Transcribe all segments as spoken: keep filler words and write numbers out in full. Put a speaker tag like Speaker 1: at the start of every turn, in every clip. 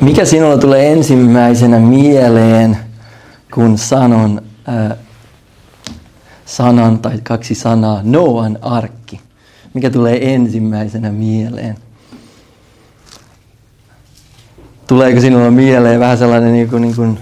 Speaker 1: Mikä sinulla tulee ensimmäisenä mieleen, kun sanon äh, sanan tai kaksi sanaa Nooan arkki? Mikä tulee ensimmäisenä mieleen? Tuleeko sinulla mieleen vähän sellainen niin kuin, niin kuin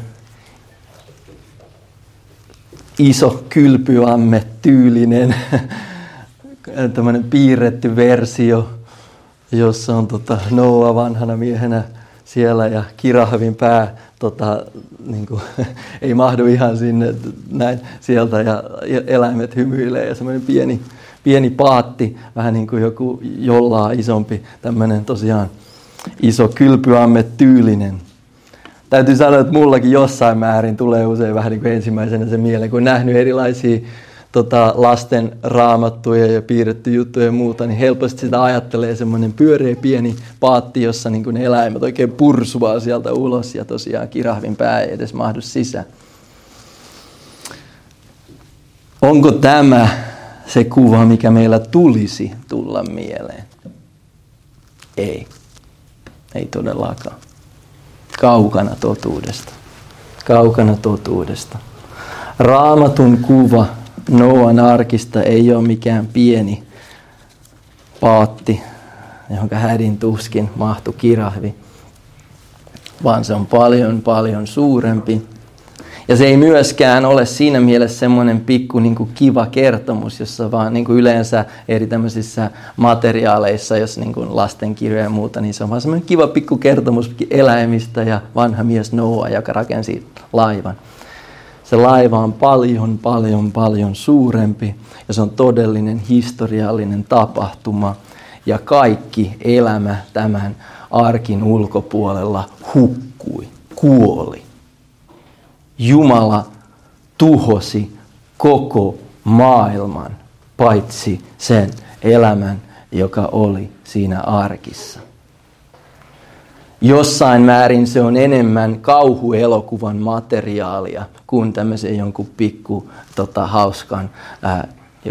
Speaker 1: iso kylpyamme tyylinen tämmöinen piirretty versio, jossa on tota Nooa vanhana miehenä siellä ja kirahvin pää tota, niin kuin, ei mahdu ihan sinne näin sieltä ja eläimet hymyilee ja semmoinen pieni, pieni paatti, vähän niin kuin joku jollaa isompi, tämmöinen tosiaan iso kylpyamme tyylinen. Täytyy sanoa, että mullakin jossain määrin tulee usein vähän niin kuin ensimmäisenä se mieleen, kun on nähnyt erilaisia tota, lasten raamattuja ja piirretty juttuja ja muuta, niin helposti sitä ajattelee semmoinen pyöreä pieni paatti, jossa niin kuin ne eläimet oikein pursuaa sieltä ulos ja tosiaan kirahvin pää ei edes mahdu sisään. Onko tämä se kuva, mikä meillä tulisi tulla mieleen? Ei. Ei todellakaan. Kaukana totuudesta. Kaukana totuudesta. Raamatun kuva Nooan arkista ei ole mikään pieni paatti, johonka hädin tuskin mahtui kirahvi, vaan se on paljon, paljon suurempi. Ja se ei myöskään ole siinä mielessä semmoinen pikku niin kuin kiva kertomus, jossa vaan niin kuin yleensä eri tämmöisissä materiaaleissa, jos niin kuin lastenkirjoja ja muuta, niin se on vaan semmoinen kiva pikku kertomus eläimistä ja vanha mies Nooa, joka rakensi laivan. Se laiva on paljon, paljon, paljon suurempi ja se on todellinen historiallinen tapahtuma ja kaikki elämä tämän arkin ulkopuolella hukkui, kuoli. Jumala tuhosi koko maailman, paitsi sen elämän, joka oli siinä arkissa. Jossain määrin se on enemmän kauhuelokuvan materiaalia kuin tämmöisen jonkun pikku tota, hauskan ää,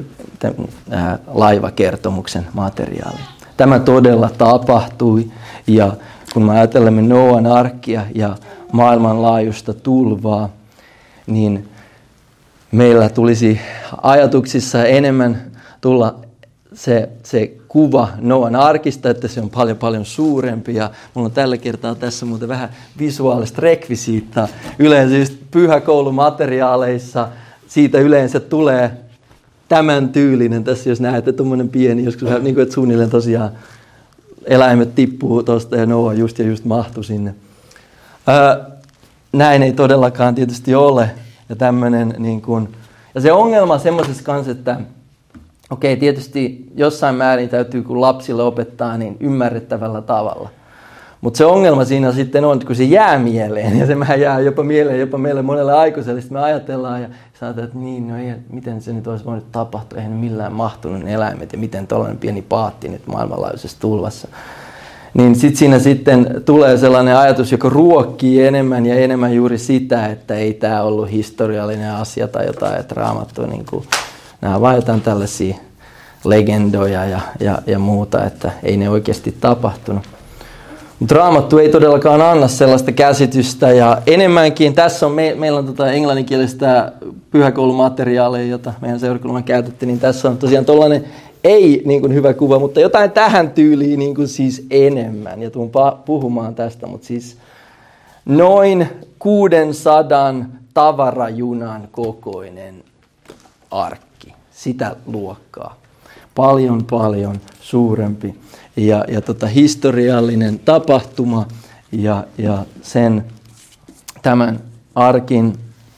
Speaker 1: ää, laivakertomuksen materiaali. Tämä todella tapahtui ja kun me ajattelemme Nooan arkkia ja maailmanlaajuista tulvaa, niin meillä tulisi ajatuksissa enemmän tulla se, se kuva Nooan arkista, että se on paljon paljon suurempi. Ja mulla on tällä kertaa tässä muuten vähän visuaalista rekvisiittaa. Yleensä just pyhäkoulumateriaaleissa siitä yleensä tulee tämän tyylinen. Tässä jos näette tuommoinen pieni, joskus niin kuin, että suunnilleen tosiaan eläimet tippuu tuosta ja Nooa just ja just mahtui sinne. Öö, näin ei todellakaan tietysti ole. Ja, tämmönen, niin kun, ja se ongelma semmoisessa kanssa, että okei, tietysti jossain määrin täytyy, kun lapsille opettaa, niin ymmärrettävällä tavalla. Mutta se ongelma siinä sitten on, että kun se jää mieleen, ja se vähän jää jopa mieleen jopa meille monelle aikuiselle, sitten me ajatellaan ja sanotaan, että niin, no ei, miten se nyt olisi voinut tapahtua, eihän millään mahtunut ne eläimet, ja miten tällainen pieni paatti nyt maailmanlaajuisessa tulvassa. Niin sitten siinä sitten tulee sellainen ajatus, joka ruokkii enemmän ja enemmän juuri sitä, että ei tämä ollut historiallinen asia tai jotain, että Raamattu niin kuin, nämä on vain jotain tällaisia legendoja ja, ja, ja muuta, että ei ne oikeasti tapahtunut. Mutta Raamattu ei todellakaan anna sellaista käsitystä ja enemmänkin, tässä on, me, meillä on tota englanninkielistä pyhäkoulumateriaalia, jota meidän seurakunnalla käytettiin, niin tässä on tosiaan tollainen ei niin kuin hyvä kuva, mutta jotain tähän tyyliin niin kuin siis enemmän. Ja tuun puhumaan tästä, mutta siis noin kuudensadan tavarajunan kokoinen arkki. Sitä luokkaa. Paljon, paljon suurempi. Ja, ja tota, historiallinen tapahtuma ja, ja sen tämän arkin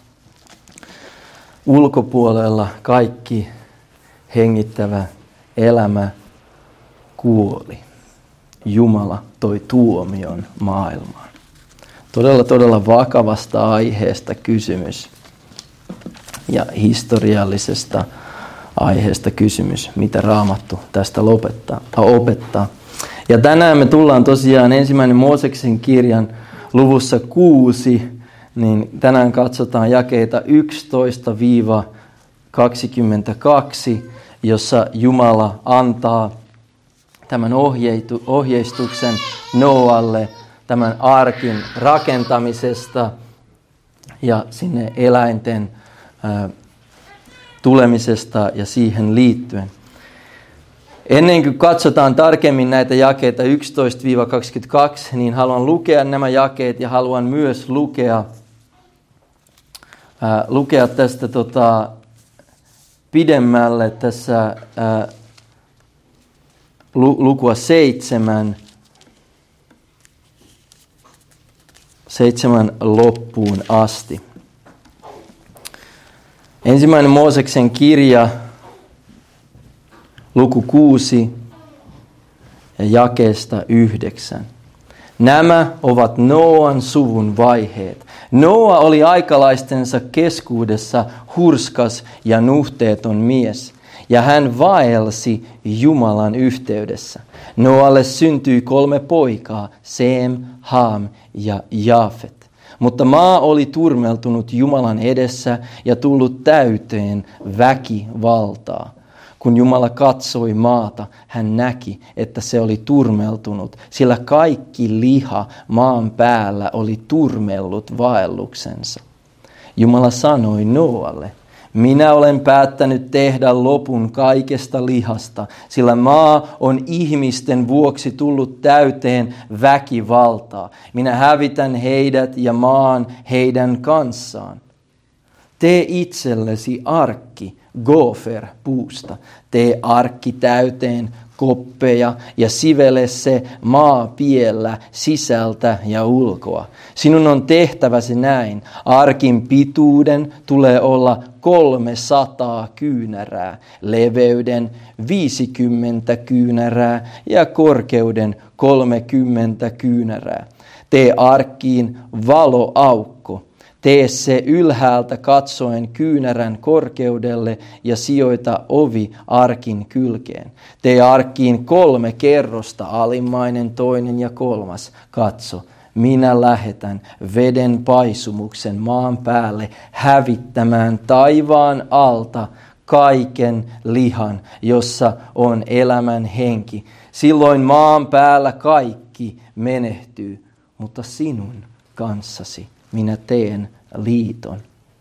Speaker 1: ulkopuolella kaikki hengittävä elämä kuoli. Jumala toi tuomion maailmaan. Todella, todella vakavasta aiheesta kysymys ja historiallisesta aiheesta kysymys, mitä Raamattu tästä lopettaa, opettaa. Ja tänään me tullaan tosiaan ensimmäinen Mooseksen kirjan luvussa kuusi, niin tänään katsotaan jakeita yksitoista kaksikymmentäkaksi, jossa Jumala antaa tämän ohjeistuksen Nooalle tämän arkin rakentamisesta ja sinne eläinten ää, tulemisesta ja siihen liittyen. Ennen kuin katsotaan tarkemmin näitä jakeita yksitoista kaksikymmentäkaksi, niin haluan lukea nämä jakeet ja haluan myös lukea, ää, lukea tästä tota, pidemmälle tässä ää, lu, lukua seitsemän, seitsemän loppuun asti. Ensimmäinen Mooseksen kirja, luku kuusi ja jakeesta yhdeksän. Nämä ovat Nooan suvun vaiheet. Nooa oli aikalaistensa keskuudessa hurskas ja nuhteeton mies, ja hän vaelsi Jumalan yhteydessä. Nooalle syntyi kolme poikaa, Seem, Haam ja Jaafet. Mutta maa oli turmeltunut Jumalan edessä ja tullut täyteen väkivaltaa. Kun Jumala katsoi maata, hän näki, että se oli turmeltunut, sillä kaikki liha maan päällä oli turmellut vaelluksensa. Jumala sanoi Nooalle, minä olen päättänyt tehdä lopun kaikesta lihasta, sillä maa on ihmisten vuoksi tullut täyteen väkivaltaa. Minä hävitän heidät ja maan heidän kanssaan. Tee itsellesi arkki Gofer puusta. Tee arkki täyteen koppeja ja sivele se maapiellä sisältä ja ulkoa. Sinun on tehtävä se näin. Arkin pituuden tulee olla kolmesataa kyynärää, leveyden viisikymmentä kyynärää ja korkeuden kolmekymmentä kyynärää. Tee arkkiin valoaukko. Tee se ylhäältä katsoen kyynärän korkeudelle ja sijoita ovi arkin kylkeen. Tee arkkiin kolme kerrosta, alimmainen, toinen ja kolmas. Katso, minä lähetän veden paisumuksen maan päälle hävittämään taivaan alta kaiken lihan, jossa on elämän henki. Silloin maan päällä kaikki menehtyy, mutta sinun kanssasi minä teen liiton.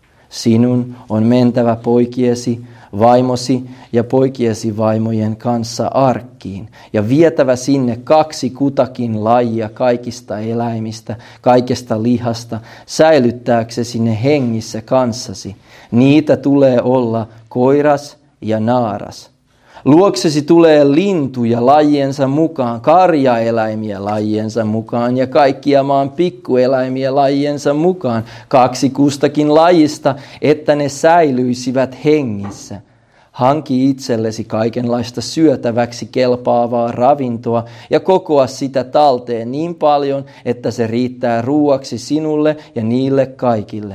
Speaker 1: Sinun on mentävä poikiesi, vaimosi ja poikiesi vaimojen kanssa arkkiin ja vietävä sinne kaksi kutakin lajia kaikista eläimistä, kaikesta lihasta, säilyttääksesi ne hengissä kanssasi. Niitä tulee olla koiras ja naaras. Luoksesi tulee lintuja lajiensa mukaan, karjaeläimiä lajiensa mukaan ja kaikkia maan pikkueläimiä lajiensa mukaan, kaksi kustakin lajista, että ne säilyisivät hengissä. Hanki itsellesi kaikenlaista syötäväksi kelpaavaa ravintoa ja kokoa sitä talteen niin paljon, että se riittää ruuaksi sinulle ja niille kaikille.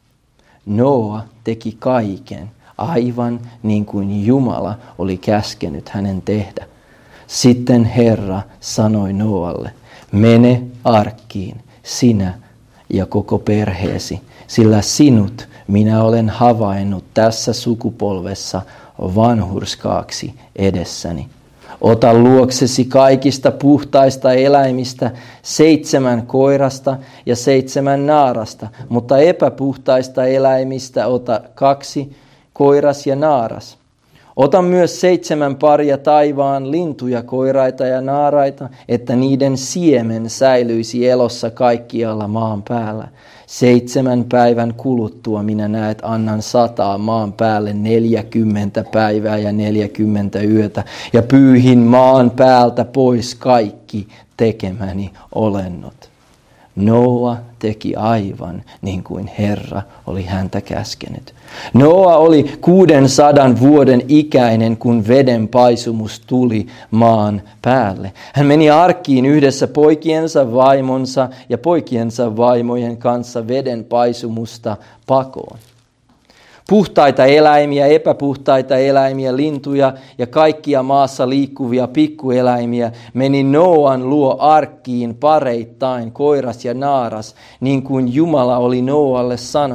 Speaker 1: Nooa teki kaiken, aivan niin kuin Jumala oli käskenyt hänen tehdä. Sitten Herra sanoi Nooalle, mene arkkiin, sinä ja koko perheesi, sillä sinut minä olen havainnut tässä sukupolvessa vanhurskaaksi edessäni. Ota luoksesi kaikista puhtaista eläimistä seitsemän koirasta ja seitsemän naarasta, mutta epäpuhtaista eläimistä ota kaksi, koiras ja naaras. Ota myös seitsemän paria taivaan lintuja, koiraita ja naaraita, että niiden siemen säilyisi elossa kaikkialla maan päällä. Seitsemän päivän kuluttua minä näet annan sataa maan päälle neljäkymmentä päivää ja neljäkymmentä yötä, ja pyyhin maan päältä pois kaikki tekemäni olennot. Nooa teki aivan niin kuin Herra oli häntä käskenyt. Nooa oli kuudensadan vuoden ikäinen, kun veden paisumus tuli maan päälle. Hän meni arkkiin yhdessä poikiensa vaimonsa ja poikiensa vaimojen kanssa veden paisumusta pakoon. Puhtaita eläimiä, epäpuhtaita eläimiä, lintuja ja kaikkia maassa liikkuvia pikkueläimiä meni Nooan luo arkkiin pareittain, koiras ja naaras, niin kuin Jumala oli Nooalle sanonut.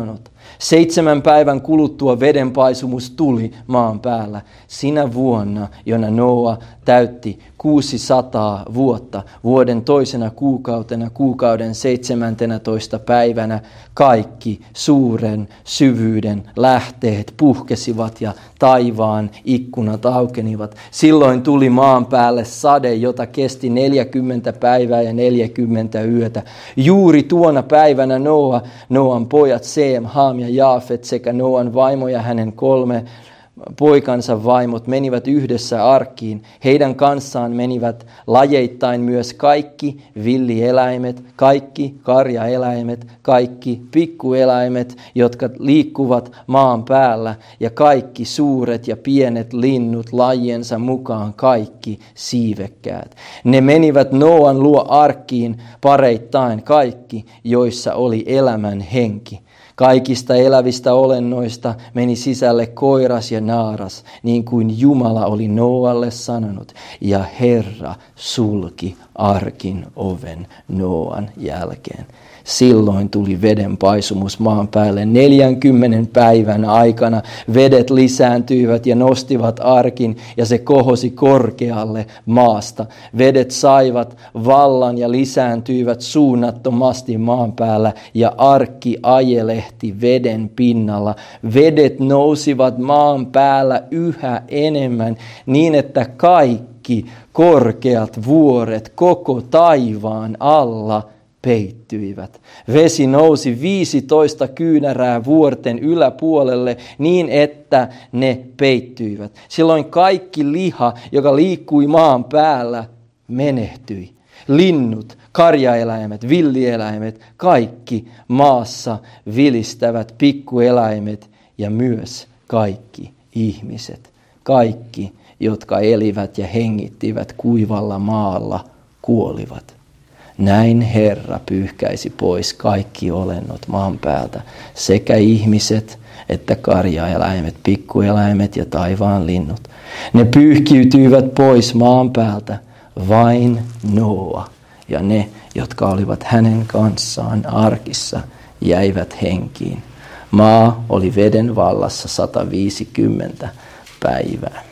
Speaker 1: Seitsemän päivän kuluttua vedenpaisumus tuli maan päällä. Sinä vuonna, jona Noa täytti kuusisataa vuotta, vuoden toisena kuukautena, kuukauden seitsemäntenätoista päivänä, kaikki suuren syvyyden lähteet puhkesivat ja taivaan ikkunat aukenivat. Silloin tuli maan päälle sade, jota kesti neljäkymmentä päivää ja neljäkymmentä yötä. Juuri tuona päivänä Noa, Noan pojat Seem, Haam ja Jaafet sekä Noan vaimo ja hänen kolme poikansa vaimot menivät yhdessä arkkiin. Heidän kanssaan menivät lajeittain myös kaikki villieläimet, kaikki karjaeläimet, kaikki pikkueläimet, jotka liikkuvat maan päällä, ja kaikki suuret ja pienet linnut lajiensa mukaan, kaikki siivekkäät. Ne menivät Noan luo arkkiin pareittain kaikki, joissa oli elämän henki. Kaikista elävistä olennoista meni sisälle koiras ja naaras, niin kuin Jumala oli Noalle sanonut, ja Herra sulki arkin oven Noan jälkeen. Silloin tuli veden paisumus maan päälle. Neljänkymmenen päivän aikana vedet lisääntyivät ja nostivat arkin, ja se kohosi korkealle maasta. Vedet saivat vallan ja lisääntyivät suunnattomasti maan päällä, ja arkki ajelehti veden pinnalla. Vedet nousivat maan päällä yhä enemmän, niin että kaikki korkeat vuoret koko taivaan alla peittyivät. Vesi nousi viisitoista kyynärää vuorten yläpuolelle niin, että ne peittyivät. Silloin kaikki liha, joka liikkui maan päällä, menehtyi. Linnut, karjaeläimet, villieläimet, kaikki maassa vilistävät pikkueläimet ja myös kaikki ihmiset. Kaikki, jotka elivät ja hengittivät kuivalla maalla, kuolivat. Näin Herra pyyhkäisi pois kaikki olennot maan päältä, sekä ihmiset että karjaeläimet, pikkueläimet ja taivaan linnut. Ne pyyhkiytyivät pois maan päältä, vain Noa ja ne, jotka olivat hänen kanssaan arkissa, jäivät henkiin. Maa oli veden vallassa sata viisikymmentä päivää.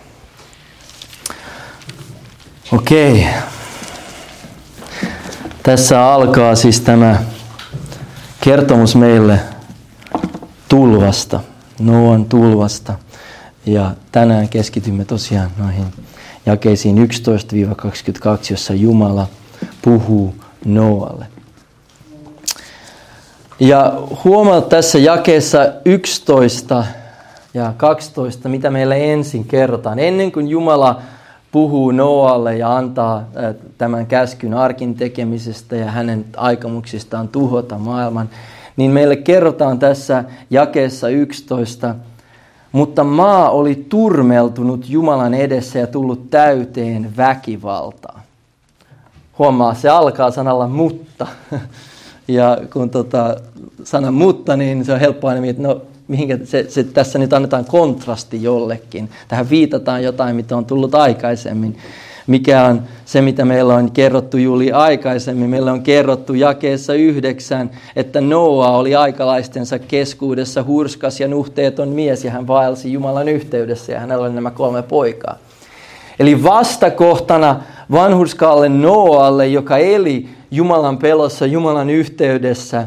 Speaker 1: Okei. Tässä alkaa siis tämä kertomus meille tulvasta, Noan tulvasta. Ja tänään keskitymme tosiaan noihin jakeisiin yksitoista kaksikymmentäkaksi, jossa Jumala puhuu Noalle. Ja huomaa tässä jakeessa yksitoista ja kaksitoista, mitä meille ensin kerrotaan. Ennen kuin Jumala puhuu Noalle ja antaa tämän käskyn arkin tekemisestä ja hänen aikomuksistaan tuhota maailman, niin meille kerrotaan tässä jakeessa yksitoista, mutta maa oli turmeltunut Jumalan edessä ja tullut täyteen väkivaltaa. Huomaa, se alkaa sanalla mutta. Ja kun tota, sana mutta, niin se on helppo aina miettiä, no mihinkä se, se, tässä nyt annetaan kontrasti jollekin. Tähän viitataan jotain, mitä on tullut aikaisemmin. Mikä on se, mitä meillä on kerrottu juuri aikaisemmin. Meillä on kerrottu jakeessa yhdeksän, että Noa oli aikalaistensa keskuudessa hurskas ja nuhteeton mies, ja hän vaelsi Jumalan yhteydessä, ja hänellä oli nämä kolme poikaa. Eli vastakohtana vanhurskaalle Noalle, joka eli Jumalan pelossa, Jumalan yhteydessä,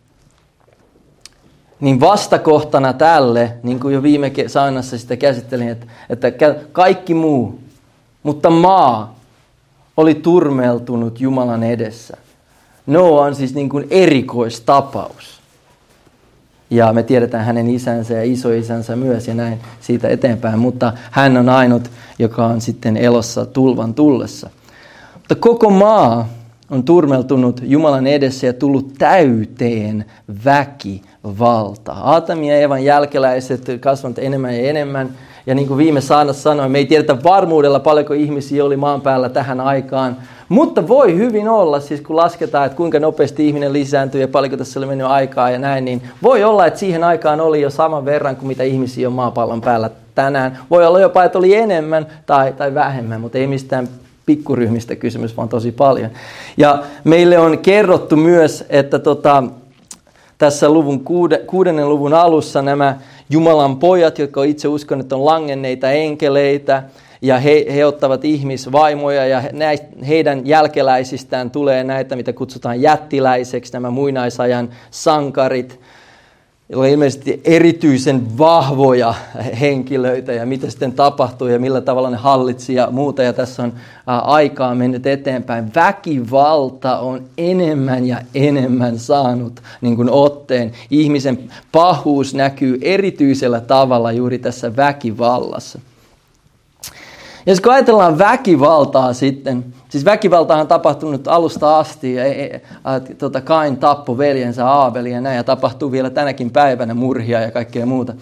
Speaker 1: niin vastakohtana tälle, niin kuin jo viime saarnassa sitä käsittelin, että, että kaikki muu, mutta maa oli turmeltunut Jumalan edessä. Noa on siis niin kuin erikoistapaus. Ja me tiedetään hänen isänsä ja isoisänsä myös ja näin siitä eteenpäin, mutta hän on ainut, joka on sitten elossa tulvan tullessa. Mutta koko maa on turmeltunut Jumalan edessä ja tullut täyteen väkivaltaa. Aatamin ja Eevan jälkeläiset kasvavat enemmän ja enemmän. Ja niin kuin viime saarnassa sanoin, me ei tiedetä varmuudella paljonko ihmisiä oli maan päällä tähän aikaan. Mutta voi hyvin olla, siis kun lasketaan, että kuinka nopeasti ihminen lisääntyy ja paljonko tässä oli mennyt aikaa ja näin, niin voi olla, että siihen aikaan oli jo saman verran kuin mitä ihmisiä on maapallon päällä tänään. Voi olla jopa, että oli enemmän tai, tai vähemmän, mutta ei mistään pikkuryhmistä kysymys, vaan tosi paljon. Ja meille on kerrottu myös, että tota, tässä luvun kuude, kuudennen luvun alussa nämä Jumalan pojat, jotka itse uskon, että on langenneita enkeleitä, ja he, he ottavat ihmisvaimoja, ja näistä, heidän jälkeläisistään tulee näitä, mitä kutsutaan jättiläiseksi, nämä muinaisajan sankarit, joilla on ilmeisesti erityisen vahvoja henkilöitä, ja mitä sitten tapahtuu, ja millä tavalla ne hallitsi, ja muuta, ja tässä on ä, aikaa mennyt eteenpäin. Väkivalta on enemmän ja enemmän saanut niin kuin otteen. Ihmisen pahuus näkyy erityisellä tavalla juuri tässä väkivallassa. Ja kun ajatellaan väkivaltaa sitten, siis väkivaltahan on tapahtunut alusta asti, ja, ja, ja tota, Kain tappoi veljensä Aabelin ja näin, ja tapahtuu vielä tänäkin päivänä murhia ja kaikkea muuta.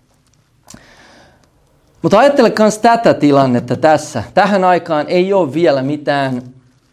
Speaker 1: Mutta ajattele myös tätä tilannetta tässä. Tähän aikaan ei ole vielä mitään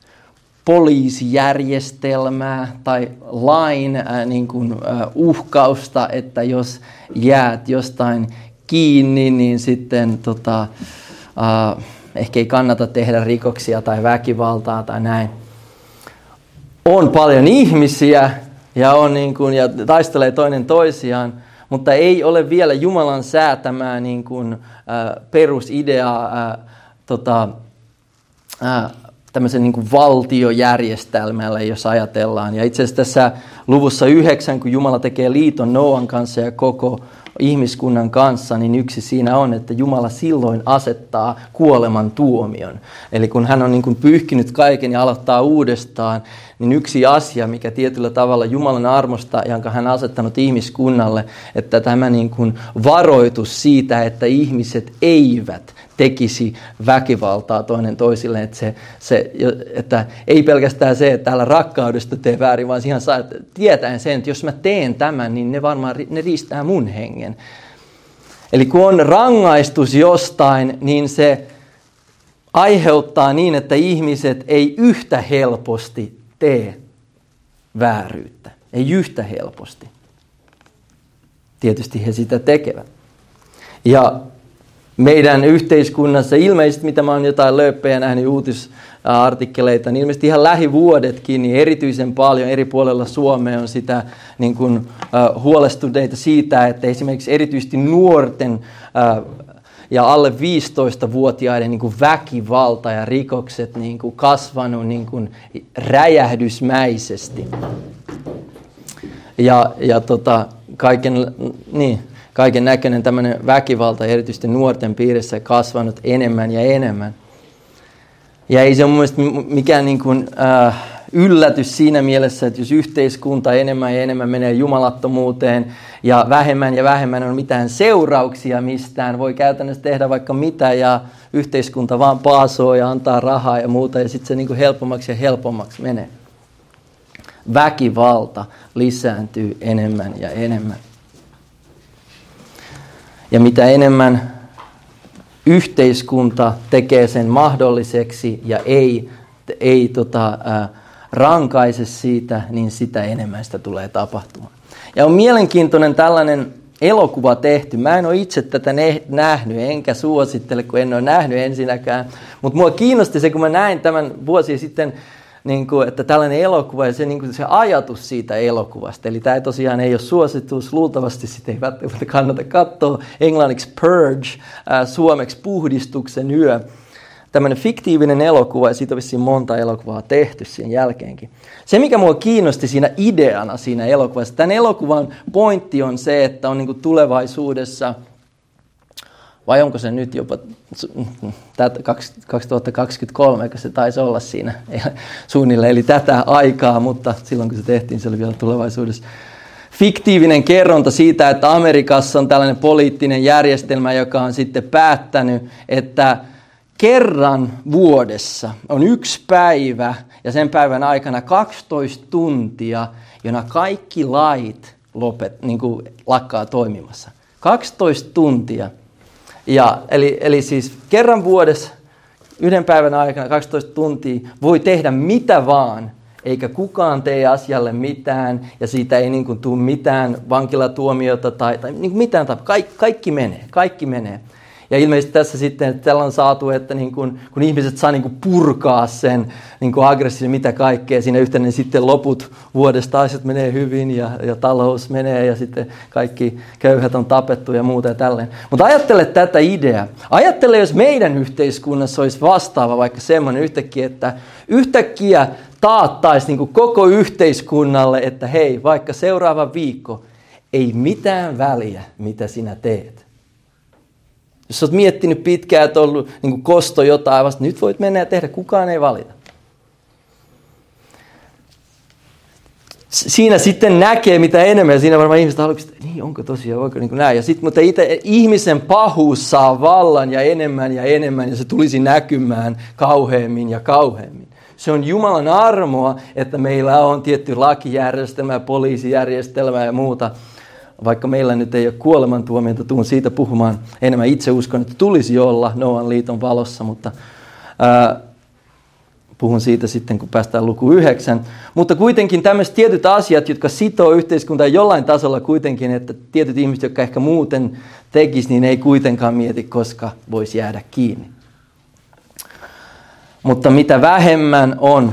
Speaker 1: poliisijärjestelmää tai lain äh, niin kuin, äh, uhkausta, että jos jäät jostain kiinni, niin sitten tota, Uh, ehkä ei kannata tehdä rikoksia tai väkivaltaa tai näin. On paljon ihmisiä ja, on niin kuin, ja taistelee toinen toisiaan, mutta ei ole vielä Jumalan säätämää niin kuin, uh, perusideaa uh, tota, uh, tämmöisen niin kuin valtiojärjestelmällä, jos ajatellaan. Ja itse asiassa tässä luvussa yhdeksän, kun Jumala tekee liiton Noan kanssa ja koko ihmiskunnan kanssa, niin yksi siinä on, että Jumala silloin asettaa kuoleman tuomion. Eli kun hän on niin kuin pyyhkinyt kaiken ja aloittaa uudestaan, niin yksi asia, mikä tietyllä tavalla Jumalan armosta, jonka hän on asettanut ihmiskunnalle, että tämä niin kuin varoitus siitä, että ihmiset eivät tekisi väkivaltaa toinen toisilleen, että, se, se, että ei pelkästään se, että täällä rakkaudesta tee väärin, vaan ihan saa, että tietäen sen, että jos mä teen tämän, niin ne varmaan ne riistää mun hengen. Eli kun on rangaistus jostain, niin se aiheuttaa niin, että ihmiset ei yhtä helposti tee vääryyttä. Ei yhtä helposti. Tietysti he sitä tekevät. Ja meidän yhteiskunnassa, ilmeisesti mitä mä oon jotain lööppejä nähnyt uutisartikkeleita, niin ilmeisesti ihan lähivuodetkin, niin erityisen paljon eri puolella Suomea on sitä niin kuin, uh, huolestuneita siitä, että esimerkiksi erityisesti nuorten uh, ja alle viisitoistavuotiaiden niin kuin väkivalta ja rikokset niin kuin kasvanut niin kuin räjähdysmäisesti. Ja, ja tota, kaiken, niin, kaiken näköinen tämmöinen väkivalta erityisesti nuorten piirissä kasvanut enemmän ja enemmän. Ja ei se ole mun mielestä mikään niin kuin, äh, yllätys siinä mielessä, että jos yhteiskunta enemmän ja enemmän menee jumalattomuuteen ja vähemmän ja vähemmän on mitään seurauksia mistään, voi käytännössä tehdä vaikka mitä ja yhteiskunta vaan paasoo ja antaa rahaa ja muuta ja sitten se niin kuin helpommaksi ja helpommaksi menee. Väkivalta lisääntyy enemmän ja enemmän. Ja mitä enemmän yhteiskunta tekee sen mahdolliseksi ja ei, ei tota, äh, rankaise siitä, niin sitä enemmän sitä tulee tapahtumaan. Ja on mielenkiintoinen tällainen elokuva tehty. Mä en ole itse tätä nähnyt, enkä suosittele, kun en ole nähnyt ensinnäkään. Mutta mua kiinnosti se, kun mä näin tämän vuosia sitten, niin kuin, että tällainen elokuva ja se, niin kuin se ajatus siitä elokuvasta. Eli tämä tosiaan ei ole suositus, luultavasti sitä ei välttämättä kannata katsoa. Englanniksi Purge, äh, suomeksi Puhdistuksen yö. Tämmöinen fiktiivinen elokuva ja siitä on vissiin monta elokuvaa tehty sen jälkeenkin. Se, mikä mua kiinnosti siinä ideana siinä elokuvassa, tämän elokuvan pointti on se, että on niin kuin tulevaisuudessa, vai onko se nyt jopa kaksituhattakaksikymmentäkolme, eikö se taisi olla siinä suunnilleen, eli tätä aikaa, mutta silloin kun se tehtiin, se oli vielä tulevaisuudessa. Fiktiivinen kerronta siitä, että Amerikassa on tällainen poliittinen järjestelmä, joka on sitten päättänyt, että kerran vuodessa on yksi päivä ja sen päivän aikana kaksitoista tuntia, jona kaikki lait lopet, niin kuin lakkaa toimimassa. kaksitoista tuntia. Ja, eli, eli siis kerran vuodessa, yhden päivän aikana, kaksitoista tuntia, voi tehdä mitä vaan, eikä kukaan tee asialle mitään, ja siitä ei niin kuin tule mitään vankilatuomiota tai, tai niin kuin mitään. Kaikki, kaikki menee, kaikki menee. Ja ilmeisesti tässä sitten, että tällä on saatu, että niin kun, kun ihmiset saa niin kun purkaa sen niin kun aggressiivisen mitä kaikkea siinä yhtenä, niin sitten loput vuodesta asiat menee hyvin ja, ja talous menee ja sitten kaikki köyhät on tapettu ja muuta ja tälleen. Mutta ajattele tätä ideaa. Ajattele, jos meidän yhteiskunnassa olisi vastaava vaikka semmoinen yhtäkkiä, että yhtäkkiä taattaisi niin koko yhteiskunnalle, että hei, vaikka seuraava viikko ei mitään väliä, mitä sinä teet. Jos olet miettinyt pitkään, että on ollut niin kosto jotain vasta, nyt voit mennä ja tehdä, kukaan ei valita. Siinä sitten näkee mitä enemmän ja siinä varmaan ihmiset haluaa, että niin onko tosiaan, voiko niin kuin näin. Ja sitten, mutta itse ihmisen pahuus saa vallan ja enemmän ja enemmän ja se tulisi näkymään kauheammin ja kauheammin. Se on Jumalan armoa, että meillä on tietty lakijärjestelmä, poliisijärjestelmä ja muuta. Vaikka meillä nyt ei ole kuolemantuomiota, tuun siitä puhumaan enemmän. Itse uskon, että tulisi olla Noan liiton valossa, mutta ää, puhun siitä sitten, kun päästään luku yhdeksän. Mutta kuitenkin tämmöiset tietyt asiat, jotka sitoo yhteiskuntaa jollain tasolla kuitenkin, että tietyt ihmiset, jotka ehkä muuten tekis, niin ei kuitenkaan mieti, koska voisi jäädä kiinni. Mutta mitä vähemmän on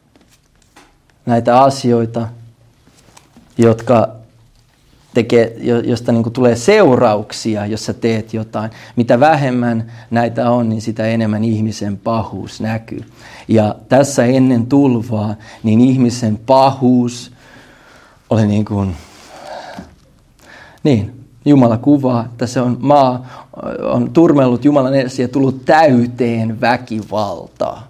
Speaker 1: näitä asioita, jotka tekee, josta niin kuin tulee seurauksia, jos sä teet jotain. Mitä vähemmän näitä on, niin sitä enemmän ihmisen pahuus näkyy. Ja tässä ennen tulvaa, niin ihmisen pahuus oli niin kuin, niin, Jumala kuvaa, että se on maa, on turmellut Jumalan edessä ja tullut täyteen väkivaltaa.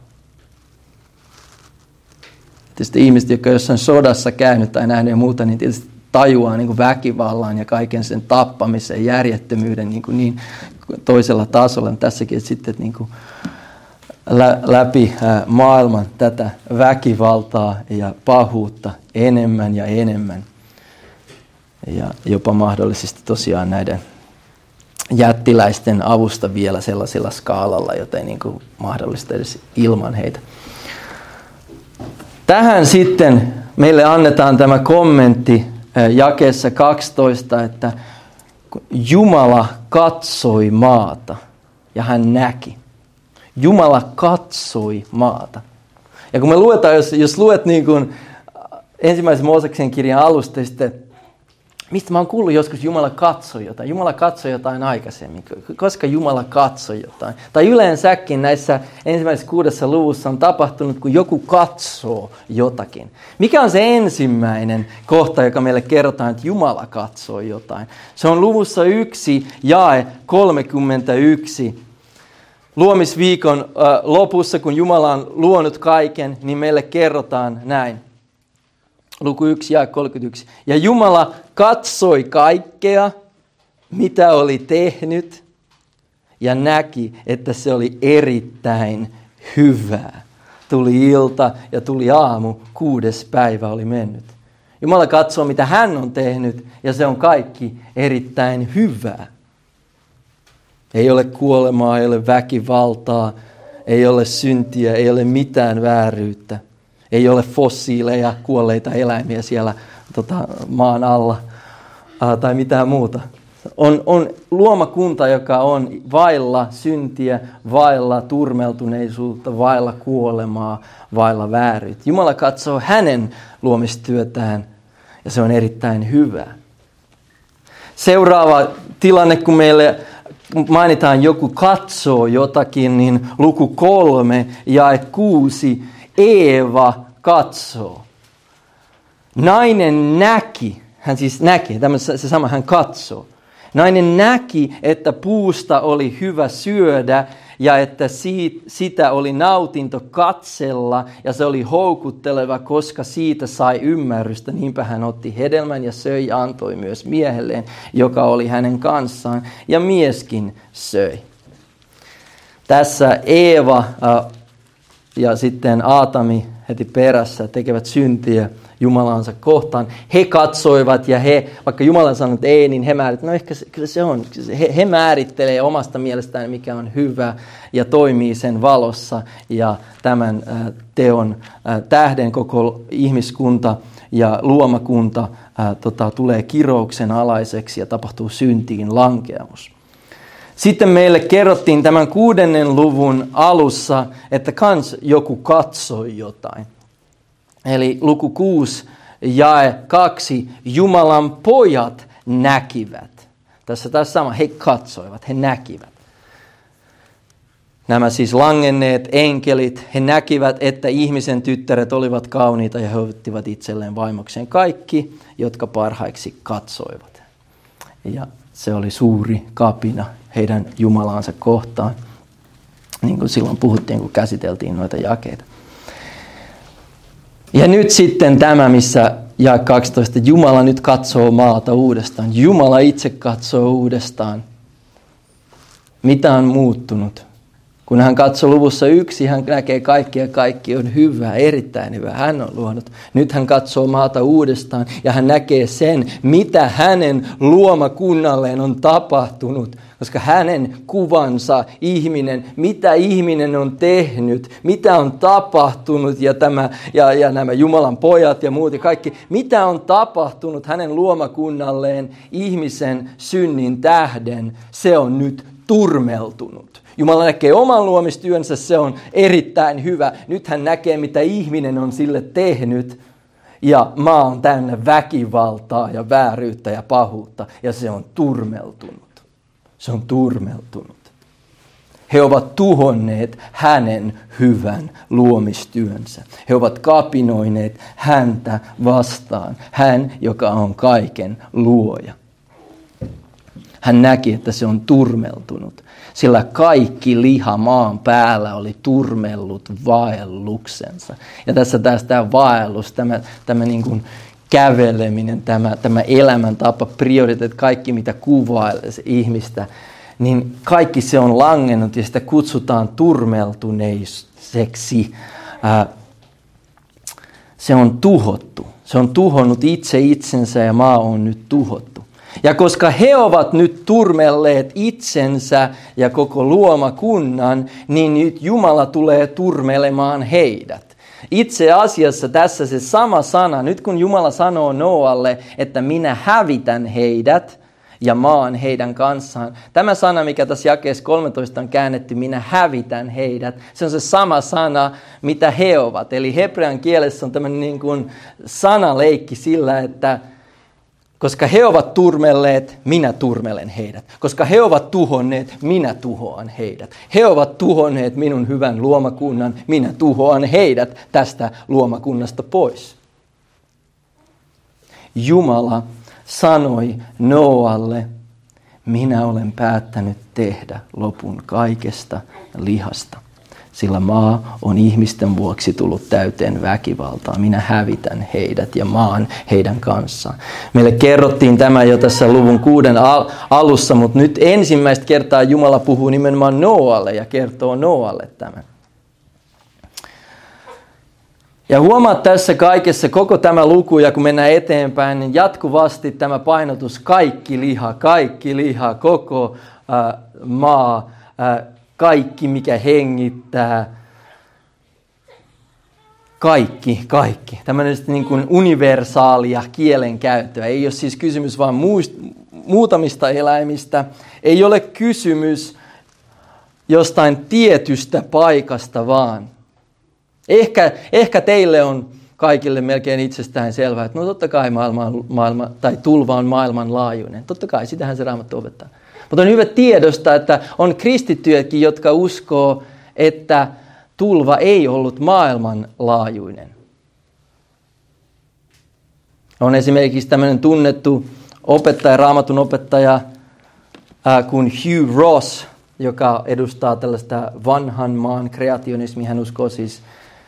Speaker 1: Tietysti ihmiset, jotka jossain sodassa käynyt tai nähnyt ja muuta, niin tietysti tajuaa niin kuin väkivallan ja kaiken sen tappamisen ja järjettömyyden niin, kuin niin toisella tasolla. Tässäkin sitten niin kuin läpi maailman tätä väkivaltaa ja pahuutta enemmän ja enemmän. Ja jopa mahdollisesti tosiaan näiden jättiläisten avusta vielä sellaisella skaalalla, jota ei niin kuin mahdollista edes ilman heitä. Tähän sitten meille annetaan tämä kommentti jakeessa kaksitoista, että Jumala katsoi maata ja hän näki. Jumala katsoi maata. Ja kun me luetaan, jos, jos luet niin kuin ensimmäisen Mooseksen kirjan alusta, sitten, mistä mä oon kuullut joskus Jumala katsoi jotain. Jumala katsoi jotain aikaisemmin, koska Jumala katsoi jotain. Tai yleensäkin näissä ensimmäisessä kuudessa luvussa on tapahtunut, kun joku katsoo jotakin. Mikä on se ensimmäinen kohta, joka meille kerrotaan, että Jumala katsoi jotain? Se on luvussa yksi, jae kolmekymmentäyksi. Luomisviikon äh, lopussa, kun Jumala on luonut kaiken, niin meille kerrotaan näin. Luku yksi, jae kolmekymmentäyksi. Ja Jumala katsoi kaikkea, mitä oli tehnyt, ja näki, että se oli erittäin hyvää. Tuli ilta ja tuli aamu, kuudes päivä oli mennyt. Jumala katsoo, mitä hän on tehnyt, ja se on kaikki erittäin hyvää. Ei ole kuolemaa, ei ole väkivaltaa, ei ole syntiä, ei ole mitään vääryyttä. Ei ole fossiileja, kuolleita eläimiä siellä tota, maan alla ää, tai mitään muuta. On, on luomakunta, joka on vailla syntiä, vailla turmeltuneisuutta, vailla kuolemaa, vailla vääryyttä. Jumala katsoo hänen luomistyötään ja se on erittäin hyvä. Seuraava tilanne, kun meille mainitaan joku katsoo jotakin, niin luku kolme jae kuusi. Eeva katsoo. Nainen näki, hän siis näki, tämä se sama, hän katsoo. Nainen näki, että puusta oli hyvä syödä ja että siitä, sitä oli nautinto katsella ja se oli houkutteleva, koska siitä sai ymmärrystä. Niinpä hän otti hedelmän ja söi ja antoi myös miehelleen, joka oli hänen kanssaan, ja mieskin söi. Tässä Eeva äh, ja sitten Aatami heti perässä tekevät syntiä Jumalansa kohtaan. He katsoivat ja he, vaikka Jumala sanoi, että ei, niin he määrittelevät. No ehkä se, kyllä se on. He, he määrittelee omasta mielestään, mikä on hyvä ja toimii sen valossa. Ja tämän äh, teon äh, tähden koko ihmiskunta ja luomakunta äh, tota, tulee kirouksen alaiseksi ja tapahtuu syntiin lankeamus. Sitten meille kerrottiin tämän kuudennen luvun alussa, että kans joku katsoi jotain. Eli luku kuusi, jae kaksi, Jumalan pojat näkivät. Tässä taas sama, he katsoivat, he näkivät. Nämä siis langenneet enkelit, he näkivät, että ihmisen tyttäret olivat kauniita ja he ottivat itselleen vaimokseen kaikki, jotka parhaiksi katsoivat. Ja se oli suuri kapina heidän Jumalaansa kohtaan, niin kuin silloin puhuttiin, kun käsiteltiin noita jakeita. Ja nyt sitten tämä, missä jae kaksitoista, Jumala nyt katsoo maata uudestaan. Jumala itse katsoo uudestaan. Mitä on muuttunut? Kun hän katsoo luvussa yksi, hän näkee kaikki ja kaikki on hyvää, erittäin hyvää. Hän on luonut. Nyt hän katsoo maata uudestaan ja hän näkee sen, mitä hänen luomakunnalleen on tapahtunut. Koska hänen kuvansa, ihminen, mitä ihminen on tehnyt, mitä on tapahtunut ja, tämä, ja, ja nämä Jumalan pojat ja muut ja kaikki. Mitä on tapahtunut hänen luomakunnalleen ihmisen synnin tähden, se on nyt turmeltunut. Jumala näkee oman luomistyönsä, se on erittäin hyvä. Nyt hän näkee, mitä ihminen on sille tehnyt. Ja maa on täynnä väkivaltaa ja vääryyttä ja pahuutta. Ja se on turmeltunut. Se on turmeltunut. He ovat tuhonneet hänen hyvän luomistyönsä. He ovat kapinoineet häntä vastaan. Hän, joka on kaiken luoja. Hän näki, että se on turmeltunut. Sillä kaikki liha maan päällä oli turmellut vaelluksensa. Ja tässä taas tämä vaellus, tämä, tämä niin kuin käveleminen, tämä, tämä elämäntapa, prioriteet, kaikki mitä kuvaa ihmistä, niin kaikki se on langennut ja sitä kutsutaan turmeltuneiseksi. Se on tuhottu. Se on tuhonnut itse itsensä ja maa on nyt tuhottu. Ja koska he ovat nyt turmelleet itsensä ja koko luomakunnan, niin nyt Jumala tulee turmelemaan heidät. Itse asiassa tässä se sama sana, nyt kun Jumala sanoo Noalle, että minä hävitän heidät ja maan heidän kanssaan. Tämä sana, mikä tässä jakeessa kolmetoista on käännetty, minä hävitän heidät, se on se sama sana, mitä he ovat. Eli hebrean kielessä on tämmöinen niin kuin sanaleikki sillä, että koska he ovat turmelleet, minä turmelen heidät. Koska he ovat tuhonneet, minä tuhoan heidät. He ovat tuhonneet minun hyvän luomakunnan, minä tuhoan heidät tästä luomakunnasta pois. Jumala sanoi Noalle, minä olen päättänyt tehdä lopun kaikesta lihasta. Sillä maa on ihmisten vuoksi tullut täyteen väkivaltaa. Minä hävitän heidät ja maan heidän kanssaan. Meille kerrottiin tämä jo tässä luvun kuuden al- alussa, mutta nyt ensimmäistä kertaa Jumala puhuu nimenomaan Noalle ja kertoo Noalle tämän. Ja huomaat tässä kaikessa koko tämä luku, ja kun mennään eteenpäin, niin jatkuvasti tämä painotus, kaikki liha, kaikki liha, koko äh, maa, äh, kaikki, mikä hengittää, kaikki, kaikki. Tämmöinen niin kuin universaalia kielenkäyttöä. Ei ole siis kysymys vain muutamista eläimistä. Ei ole kysymys jostain tietystä paikasta vaan. Ehkä, ehkä teille on kaikille melkein itsestään selvää, että no totta kai maailma, maailma, tai tulva on maailmanlaajuinen. Totta kai, sitähän se Raamattu opettaa. Mutta on hyvä tiedosta, että on kristittyjäkin, jotka uskoo, että tulva ei ollut maailmanlaajuinen. On esimerkiksi tämmöinen tunnettu opettaja, Raamatun opettaja äh, kuin Hugh Ross, joka edustaa tällaista vanhan maan kreationismia. Hän uskoo siis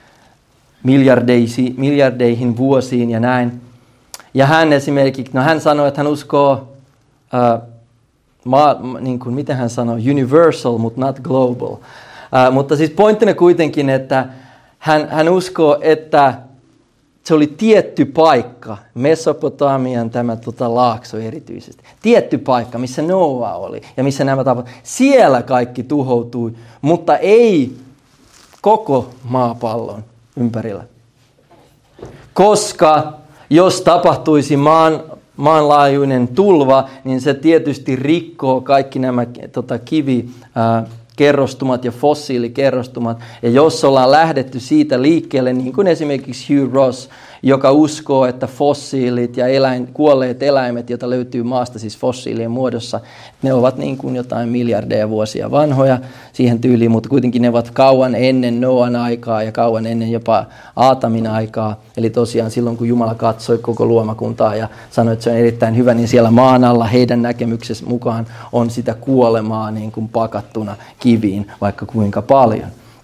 Speaker 1: miljardeihin vuosiin ja näin. Ja hän esimerkiksi, no hän sanoi, että hän uskoo, äh, ma, niin kuin, miten hän sanoi, universal, mutta not global. Äh, mutta siis pointtina kuitenkin, että hän, hän uskoo, että se oli tietty paikka, Mesopotamian tämä tota, laakso erityisesti. Tietty paikka, missä Noa oli ja missä nämä tapahtui. Siellä kaikki tuhoutui, mutta ei koko maapallon ympärillä. Koska jos tapahtuisi maan, maanlaajuinen tulva, niin se tietysti rikkoo kaikki nämä tota, kivi, ää, kerrostumat ja fossiilikerrostumat. Ja jos ollaan lähdetty siitä liikkeelle, niin kuin esimerkiksi Hugh Ross, joka uskoo, että fossiilit ja eläin, kuolleet eläimet, joita löytyy maasta siis fossiilien muodossa, ne ovat niin kuin jotain miljardeja vuosia vanhoja siihen tyyliin, mutta kuitenkin ne ovat kauan ennen Noan aikaa ja kauan ennen jopa Aatamin aikaa. Eli tosiaan silloin, kun Jumala katsoi koko luomakuntaa ja sanoi, että se on erittäin hyvä, niin siellä maan alla heidän näkemyksensä mukaan on sitä kuolemaa niin kuin pakattuna kiviin vaikka kuinka paljon.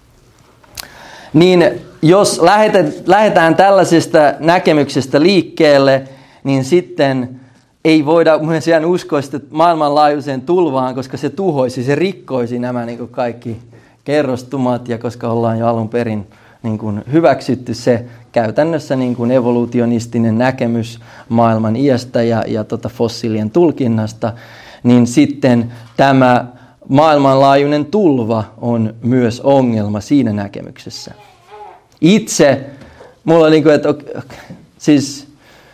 Speaker 1: Niin jos lähdetään tällaisesta näkemyksestä liikkeelle, niin sitten ei voida myöskään uskoa sitä maailmanlaajuiseen tulvaan, koska se tuhoisi, se rikkoisi nämä niin kuin kaikki kerrostumat, ja koska ollaan jo alun perin niin kuin hyväksytty se käytännössä niin kuin evolutionistinen näkemys maailman iästä ja, ja tota fossiilien tulkinnasta, niin sitten tämä maailmanlaajuinen tulva on myös ongelma siinä näkemyksessä. Itse, mulla on niin kuin, että siis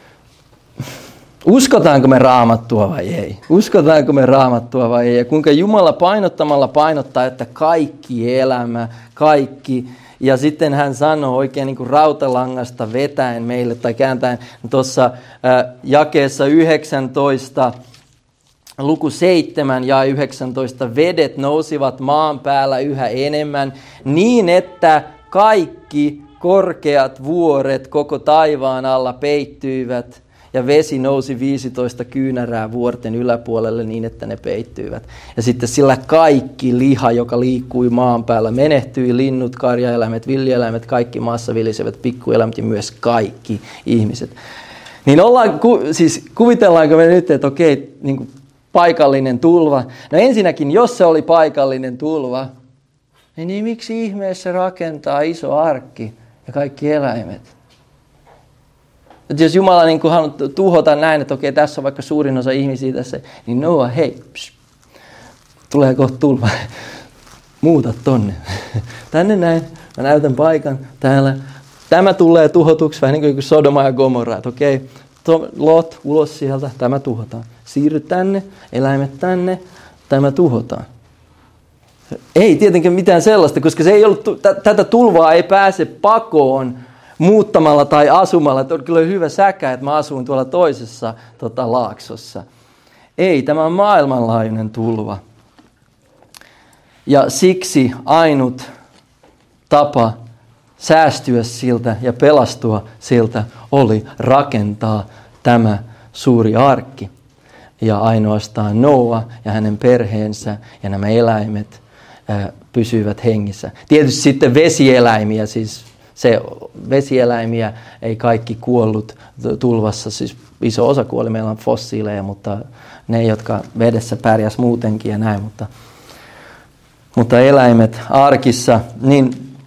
Speaker 1: uskotaanko me Raamattua vai ei? Uskotaanko me Raamattua vai ei? Ja kuinka Jumala painottamalla painottaa, että kaikki elämä, kaikki. Ja sitten hän sanoo oikein niin kuin rautalangasta vetäen meille tai kääntäen tuossa äh, jakeessa yhdeksäntoista, luku seitsemän ja yhdeksäntoista, vedet nousivat maan päällä yhä enemmän niin, että kaikki korkeat vuoret koko taivaan alla peittyivät ja vesi nousi viisitoista kyynärää vuorten yläpuolelle niin, että ne peittyivät. Ja sitten sillä kaikki liha, joka liikkui maan päällä, menehtyi, linnut, karjaeläimet, villieläimet, kaikki maassa vilisevät pikkueläimet ja myös kaikki ihmiset. Niin ollaan, ku, siis kuvitellaanko me nyt, että okei, niin kuin paikallinen tulva. No ensinnäkin, jos se oli paikallinen tulva, niin, niin miksi ihmeessä rakentaa iso arkki ja kaikki eläimet? Että jos Jumala niin kuin haluaa tuhota näin, että okei, tässä on vaikka suurin osa ihmisiä tässä, niin Noa, hei, psh, tulee kohta tulva, muuta tonne. Tänne näin, mä näytän paikan täällä. Tämä tulee tuhotuksi vähän niin kuin Sodoma ja Gomorra, että okei, Lot ulos sieltä, tämä tuhotaan. Siirry tänne, eläimet tänne, tämä tuhotaan. Ei tietenkään mitään sellaista, koska se ei ollut, t- tätä tulvaa ei pääse pakoon muuttamalla tai asumalla. Että on kyllä hyvä säkä, että mä asun tuolla toisessa tota, laaksossa. Ei, tämä on maailmanlaajuinen tulva. Ja siksi ainut tapa säästyä siltä ja pelastua siltä oli rakentaa tämä suuri arkki. Ja ainoastaan Noa ja hänen perheensä ja nämä eläimet ää, pysyivät hengissä. Tietysti sitten vesieläimiä, siis se vesieläimiä ei kaikki kuollut tulvassa, siis iso osa kuoli, meillä on fossiileja, mutta ne, jotka vedessä pärjäs muutenkin ja näin, mutta, mutta eläimet arkissa, niin,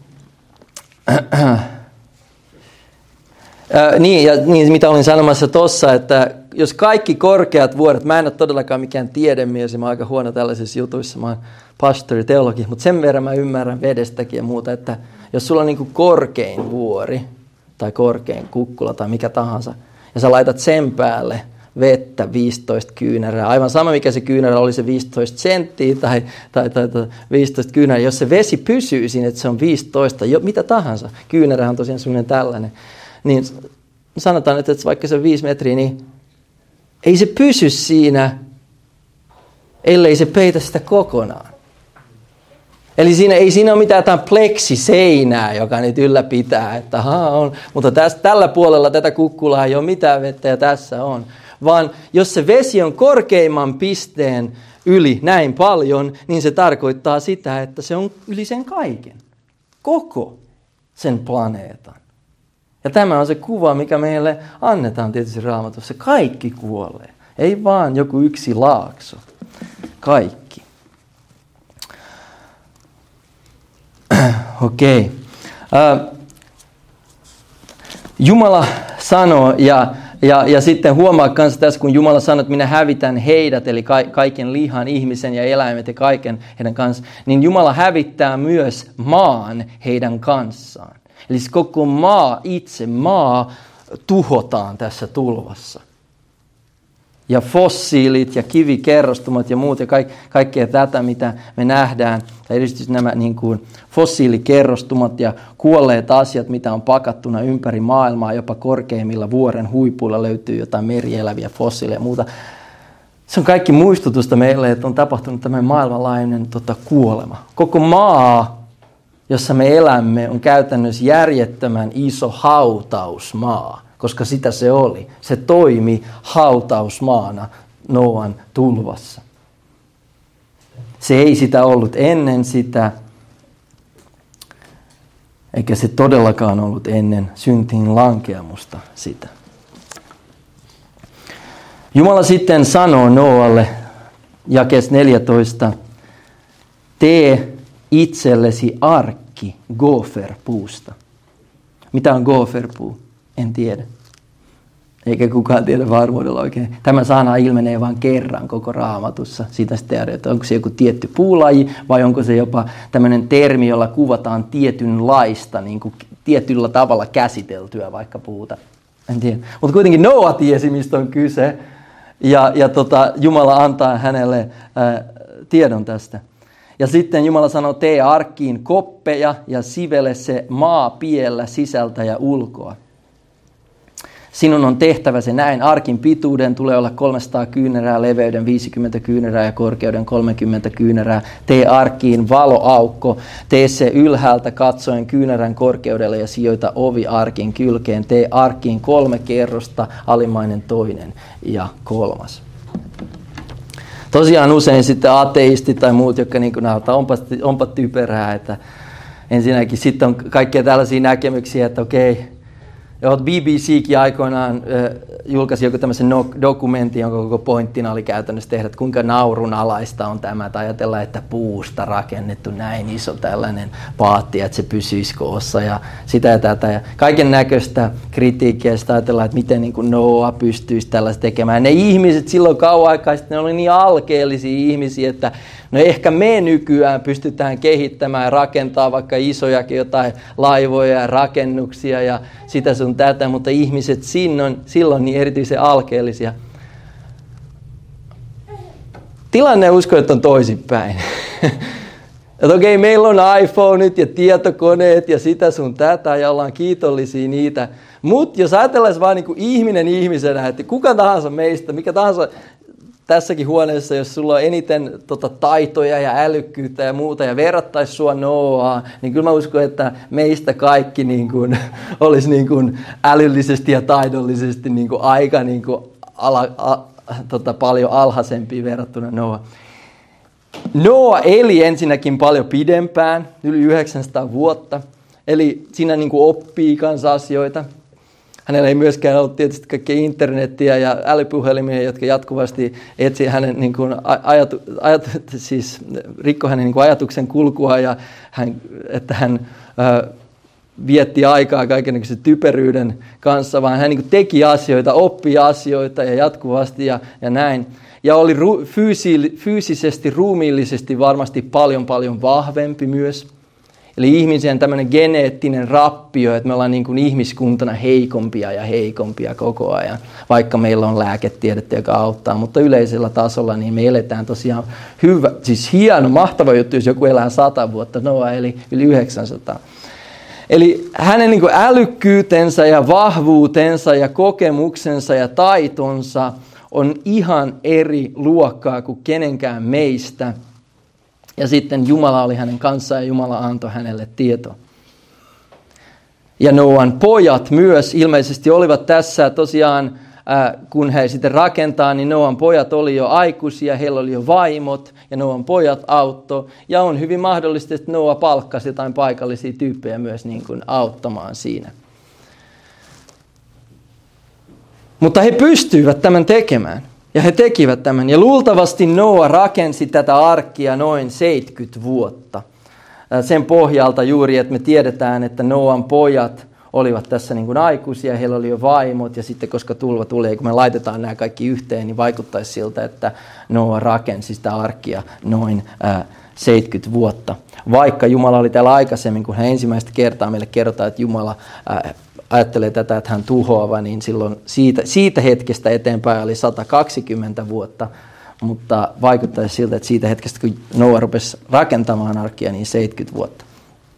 Speaker 1: ää, niin, ja, niin mitä olin sanomassa tossa, että jos kaikki korkeat vuoret, mä en ole todellakaan mikään tiedemies ja mä oon aika huono tällaisissa jutuissa, mä oon pastori, teologi, mutta sen verran mä ymmärrän vedestäkin ja muuta, että jos sulla on niin kuin korkein vuori tai korkein kukkula tai mikä tahansa, ja sä laitat sen päälle vettä viisitoista kyynärää, aivan sama mikä se kyynärä oli, se viisitoista senttiä tai, tai, tai, tai viisitoista kyynärää, jos se vesi pysyy siinä, että se on viisitoista, jo, mitä tahansa, kyynärä on tosiaan semmoinen tällainen, niin sanotaan, että vaikka se on viisi metriä, niin ei se pysy siinä, ellei se peitä sitä kokonaan. Eli siinä, ei siinä ole mitään tämän pleksiseinää, joka nyt ylläpitää, että haa on, mutta tästä, tällä puolella tätä kukkulaa ei ole mitään vettä ja tässä on. Vaan jos se vesi on korkeimman pisteen yli näin paljon, niin se tarkoittaa sitä, että se on yli sen kaiken. Koko sen planeetan. Ja tämä on se kuva, mikä meille annetaan tietysti Raamatussa. Kaikki kuolee. Ei vaan joku yksi laakso. Kaikki. Okei. Okay. Uh, Jumala sanoo, ja, ja, ja sitten huomaa myös tässä, kun Jumala sanoo, että minä hävitän heidät, eli ka- kaiken lihan, ihmisen ja eläimet ja kaiken heidän kanssaan, niin Jumala hävittää myös maan heidän kanssaan. Eli koko maa, itse maa, tuhotaan tässä tulvassa. ja fossiilit ja kivikerrostumat ja muut ja kaik, kaikkea tätä, mitä me nähdään. Ja erityisesti nämä niin kuin fossiilikerrostumat ja kuolleet asiat, mitä on pakattuna ympäri maailmaa, jopa korkeimmilla vuoren huipuilla löytyy jotain merieläviä fossiileja ja muuta. Se on kaikki muistutusta meille, että on tapahtunut tämmöinen maailmanlaajuinen tota, kuolema. Koko maa, jossa me elämme, on käytännössä järjettömän iso hautausmaa, koska sitä se oli. Se toimi hautausmaana Nooan tulvassa. Se ei sitä ollut ennen sitä, eikä se todellakaan ollut ennen syntiin lankeamusta sitä. Jumala sitten sanoo Nooalle, jakeessa neljätoista, tee itsellesi arkki goferpuusta. Mitä on goferpuu? En tiedä. Eikä kukaan tiedä varmuudella oikein. Tämä sana ilmenee vain kerran koko Raamatussa. Siitä sitten tiedät, että onko se joku tietty puulaji vai onko se jopa tämmöinen termi, jolla kuvataan tietynlaista, niin kuin tietyllä tavalla käsiteltyä vaikka puuta. En tiedä. Mutta kuitenkin Nooa tiesi, mistä on kyse. Ja, ja tota, Jumala antaa hänelle ää, tiedon tästä. Ja sitten Jumala sanoo, tee arkkiin koppeja ja sivele se maapiellä sisältä ja ulkoa. Sinun on tehtävä se näin. Arkin pituuden tulee olla kolmesataa kyynärää, leveyden viisikymmentä kyynärää ja korkeuden kolmekymmentä kyynärää. Tee arkkiin valoaukko. Tee se ylhäältä katsoen kyynärän korkeudelle ja sijoita ovi arkin kylkeen. Tee arkkiin kolme kerrosta, alimmainen toinen ja kolmas. Tosiaan usein sitten ateistit tai muut, jotka niin kuin näyttää, onpa, onpa typerää, että ensinnäkin sitten on kaikkia tällaisia näkemyksiä, että okei, B B C:kin aikoinaan äh, julkaisi joku tämmöisen no- dokumentin, jonka koko pointtina oli käytännössä tehdä, että kuinka naurunalaista on tämä, että ajatellaan, että puusta rakennettu näin iso tällainen paatti, että se pysyisi koossa ja sitä ja tätä. Ja kaiken näköistä kritiikkiä ja sitä ajatellaan, että miten niin kuin Noa pystyisi tällaista tekemään. Ne ihmiset silloin kauan aikaa sitten, ne oli niin alkeellisia ihmisiä, että no ehkä me nykyään pystytään kehittämään ja rakentaa vaikka isojakin jotain laivoja ja rakennuksia ja sitä sun tätä, mutta ihmiset silloin, silloin niin erityisen alkeellisia. Tilanne uskon, että on toisinpäin. Että okei, meillä on iPhoneit ja tietokoneet ja sitä sun tätä ja ollaan kiitollisia niitä. Mutta jos ajatellaan vaan niin kuin ihminen ihmisenä, että kuka tahansa meistä, mikä tahansa tässäkin huoneessa, jos sulla on eniten tota, taitoja ja älykkyyttä ja muuta ja verrattaisi sua Nooaan, niin kyllä mä uskon, että meistä kaikki niin kuin, olisi niin kuin älyllisesti ja taidollisesti niin kuin aika niin kuin ala, a, tota, paljon alhaisempi verrattuna Nooaan. Noa eli ensinnäkin paljon pidempään, yli yhdeksänsataa vuotta, eli siinä niin kuin oppii kanssa asioita. Hänellä ei myöskään ollut tietysti kaikkea internettiä ja älypuhelimia, jotka jatkuvasti etsi hänen niin kuin ajatu, ajatu, siis rikko hänen niin kuin ajatuksen kulkua ja hän, että hän ö, vietti aikaa kaikennäköisen typeryyden kanssa, vaan hän niin kuin teki asioita, oppi asioita ja jatkuvasti ja, ja näin. Ja oli ru, fyysi, fyysisesti, ruumiillisesti varmasti paljon paljon vahvempi myös. Eli ihmisen tämmöinen geneettinen rappio, että me ollaan niin kuin ihmiskuntana heikompia ja heikompia koko ajan, vaikka meillä on lääketiedettä, joka auttaa. Mutta yleisellä tasolla niin me eletään tosiaan hyvä, siis hieno, mahtava juttu, jos joku elää sata vuotta, Noa eli yli yhdeksänsataa. Eli hänen niin kuin älykkyytensä ja vahvuutensa ja kokemuksensa ja taitonsa on ihan eri luokkaa kuin kenenkään meistä. Ja sitten Jumala oli hänen kanssaan ja Jumala antoi hänelle tietoa. Ja Nooan pojat myös ilmeisesti olivat tässä tosiaan, äh, kun he sitten rakentaa, niin Nooan pojat oli jo aikuisia, heillä oli jo vaimot ja Nooan pojat auttoi. Ja on hyvin mahdollista, että Nooa palkkasi jotain paikallisia tyyppejä myös niin kuin auttamaan siinä. Mutta he pystyivät tämän tekemään. Ja he tekivät tämän. Ja luultavasti Noa rakensi tätä arkkia noin seitsemänkymmentä vuotta. Sen pohjalta juuri, että me tiedetään, että Nooan pojat olivat tässä niin kuin aikuisia, heillä oli jo vaimot. Ja sitten koska tulva tulee, kun me laitetaan nämä kaikki yhteen, niin vaikuttaisi siltä, että Noa rakensi sitä arkkia noin äh, seitsemänkymmentä vuotta. Vaikka Jumala oli täällä aikaisemmin, kun hän ensimmäistä kertaa meille kerrotaan, että Jumala äh, ajattelee tätä, että hän tuhoava, niin silloin siitä, siitä hetkestä eteenpäin oli sata kaksikymmentä vuotta, mutta vaikuttaisi siltä, että siitä hetkestä, kun Noa rupesi rakentamaan arkkia, niin seitsemänkymmentä vuotta.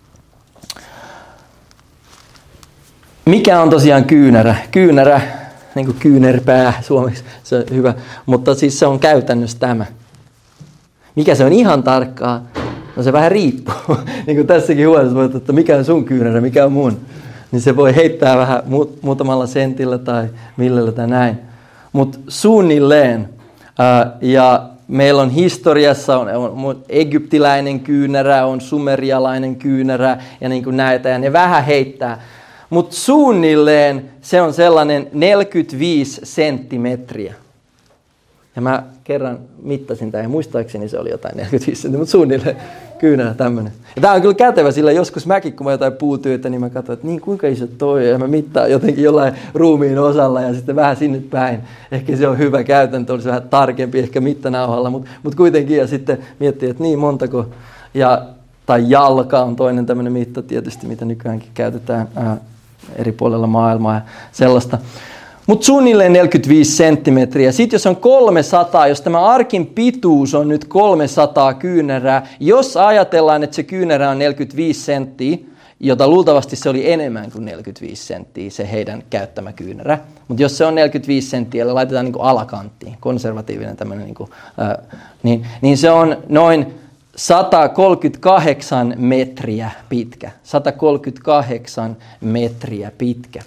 Speaker 1: Mikä on tosiaan kyynärä? Kyynärä, niin kuin kyynärpää suomeksi, se on hyvä, mutta siis se on käytännössä tämä. Mikä se on ihan tarkkaa? No se vähän riippuu. Niin kuin tässäkin huoneessa voit, että mikä on sun kyynärä, mikä on mun. Niin se voi heittää vähän muutamalla sentillä tai millellä tai näin. Mutta suunnilleen. Ää, ja meillä on historiassa on, on egyptiläinen kyynärä, on sumerialainen kyynärä ja niin kuin näitä. Ja ne vähän heittää. Mutta suunnilleen se on sellainen neljäkymmentäviisi senttimetriä. Ja mä kerran mittasin tämän ja muistaakseni se oli jotain neljäkymmentäviisi senttiä, mutta suunnilleen kyynärä tämmöinen. Ja tää on kyllä kätevä, sillä joskus mäkin, kun mä jotain puutyötä, niin mä katsoin, että niin kuinka iso toi, ja mä mittaan jotenkin jollain ruumiin osalla ja sitten vähän sinne päin. Ehkä se on hyvä käytäntö, olisi vähän tarkempi ehkä mittanauhalla, mutta mut kuitenkin ja sitten miettii, että niin montako, ja, tai jalka on toinen tämmöinen mitta tietysti, mitä nykyäänkin käytetään ää, eri puolella maailmaa ja sellaista. Mutta suunnilleen neljäkymmentäviisi senttimetriä. Sitten jos on kolmesataa, jos tämä arkin pituus on nyt kolmesataa kyynärää, jos ajatellaan, että se kyynärä on neljäkymmentäviisi senttiä, jota luultavasti se oli enemmän kuin neljäkymmentäviisi senttiä, se heidän käyttämä kyynärä. Mutta jos se on neljäkymmentäviisi senttiä, eli laitetaan niin kuin alakanttiin, konservatiivinen tämmöinen, niin, kuin, äh, niin, niin se on noin sata kolmekymmentäkahdeksan metriä pitkä. sata kolmekymmentäkahdeksan metriä pitkä.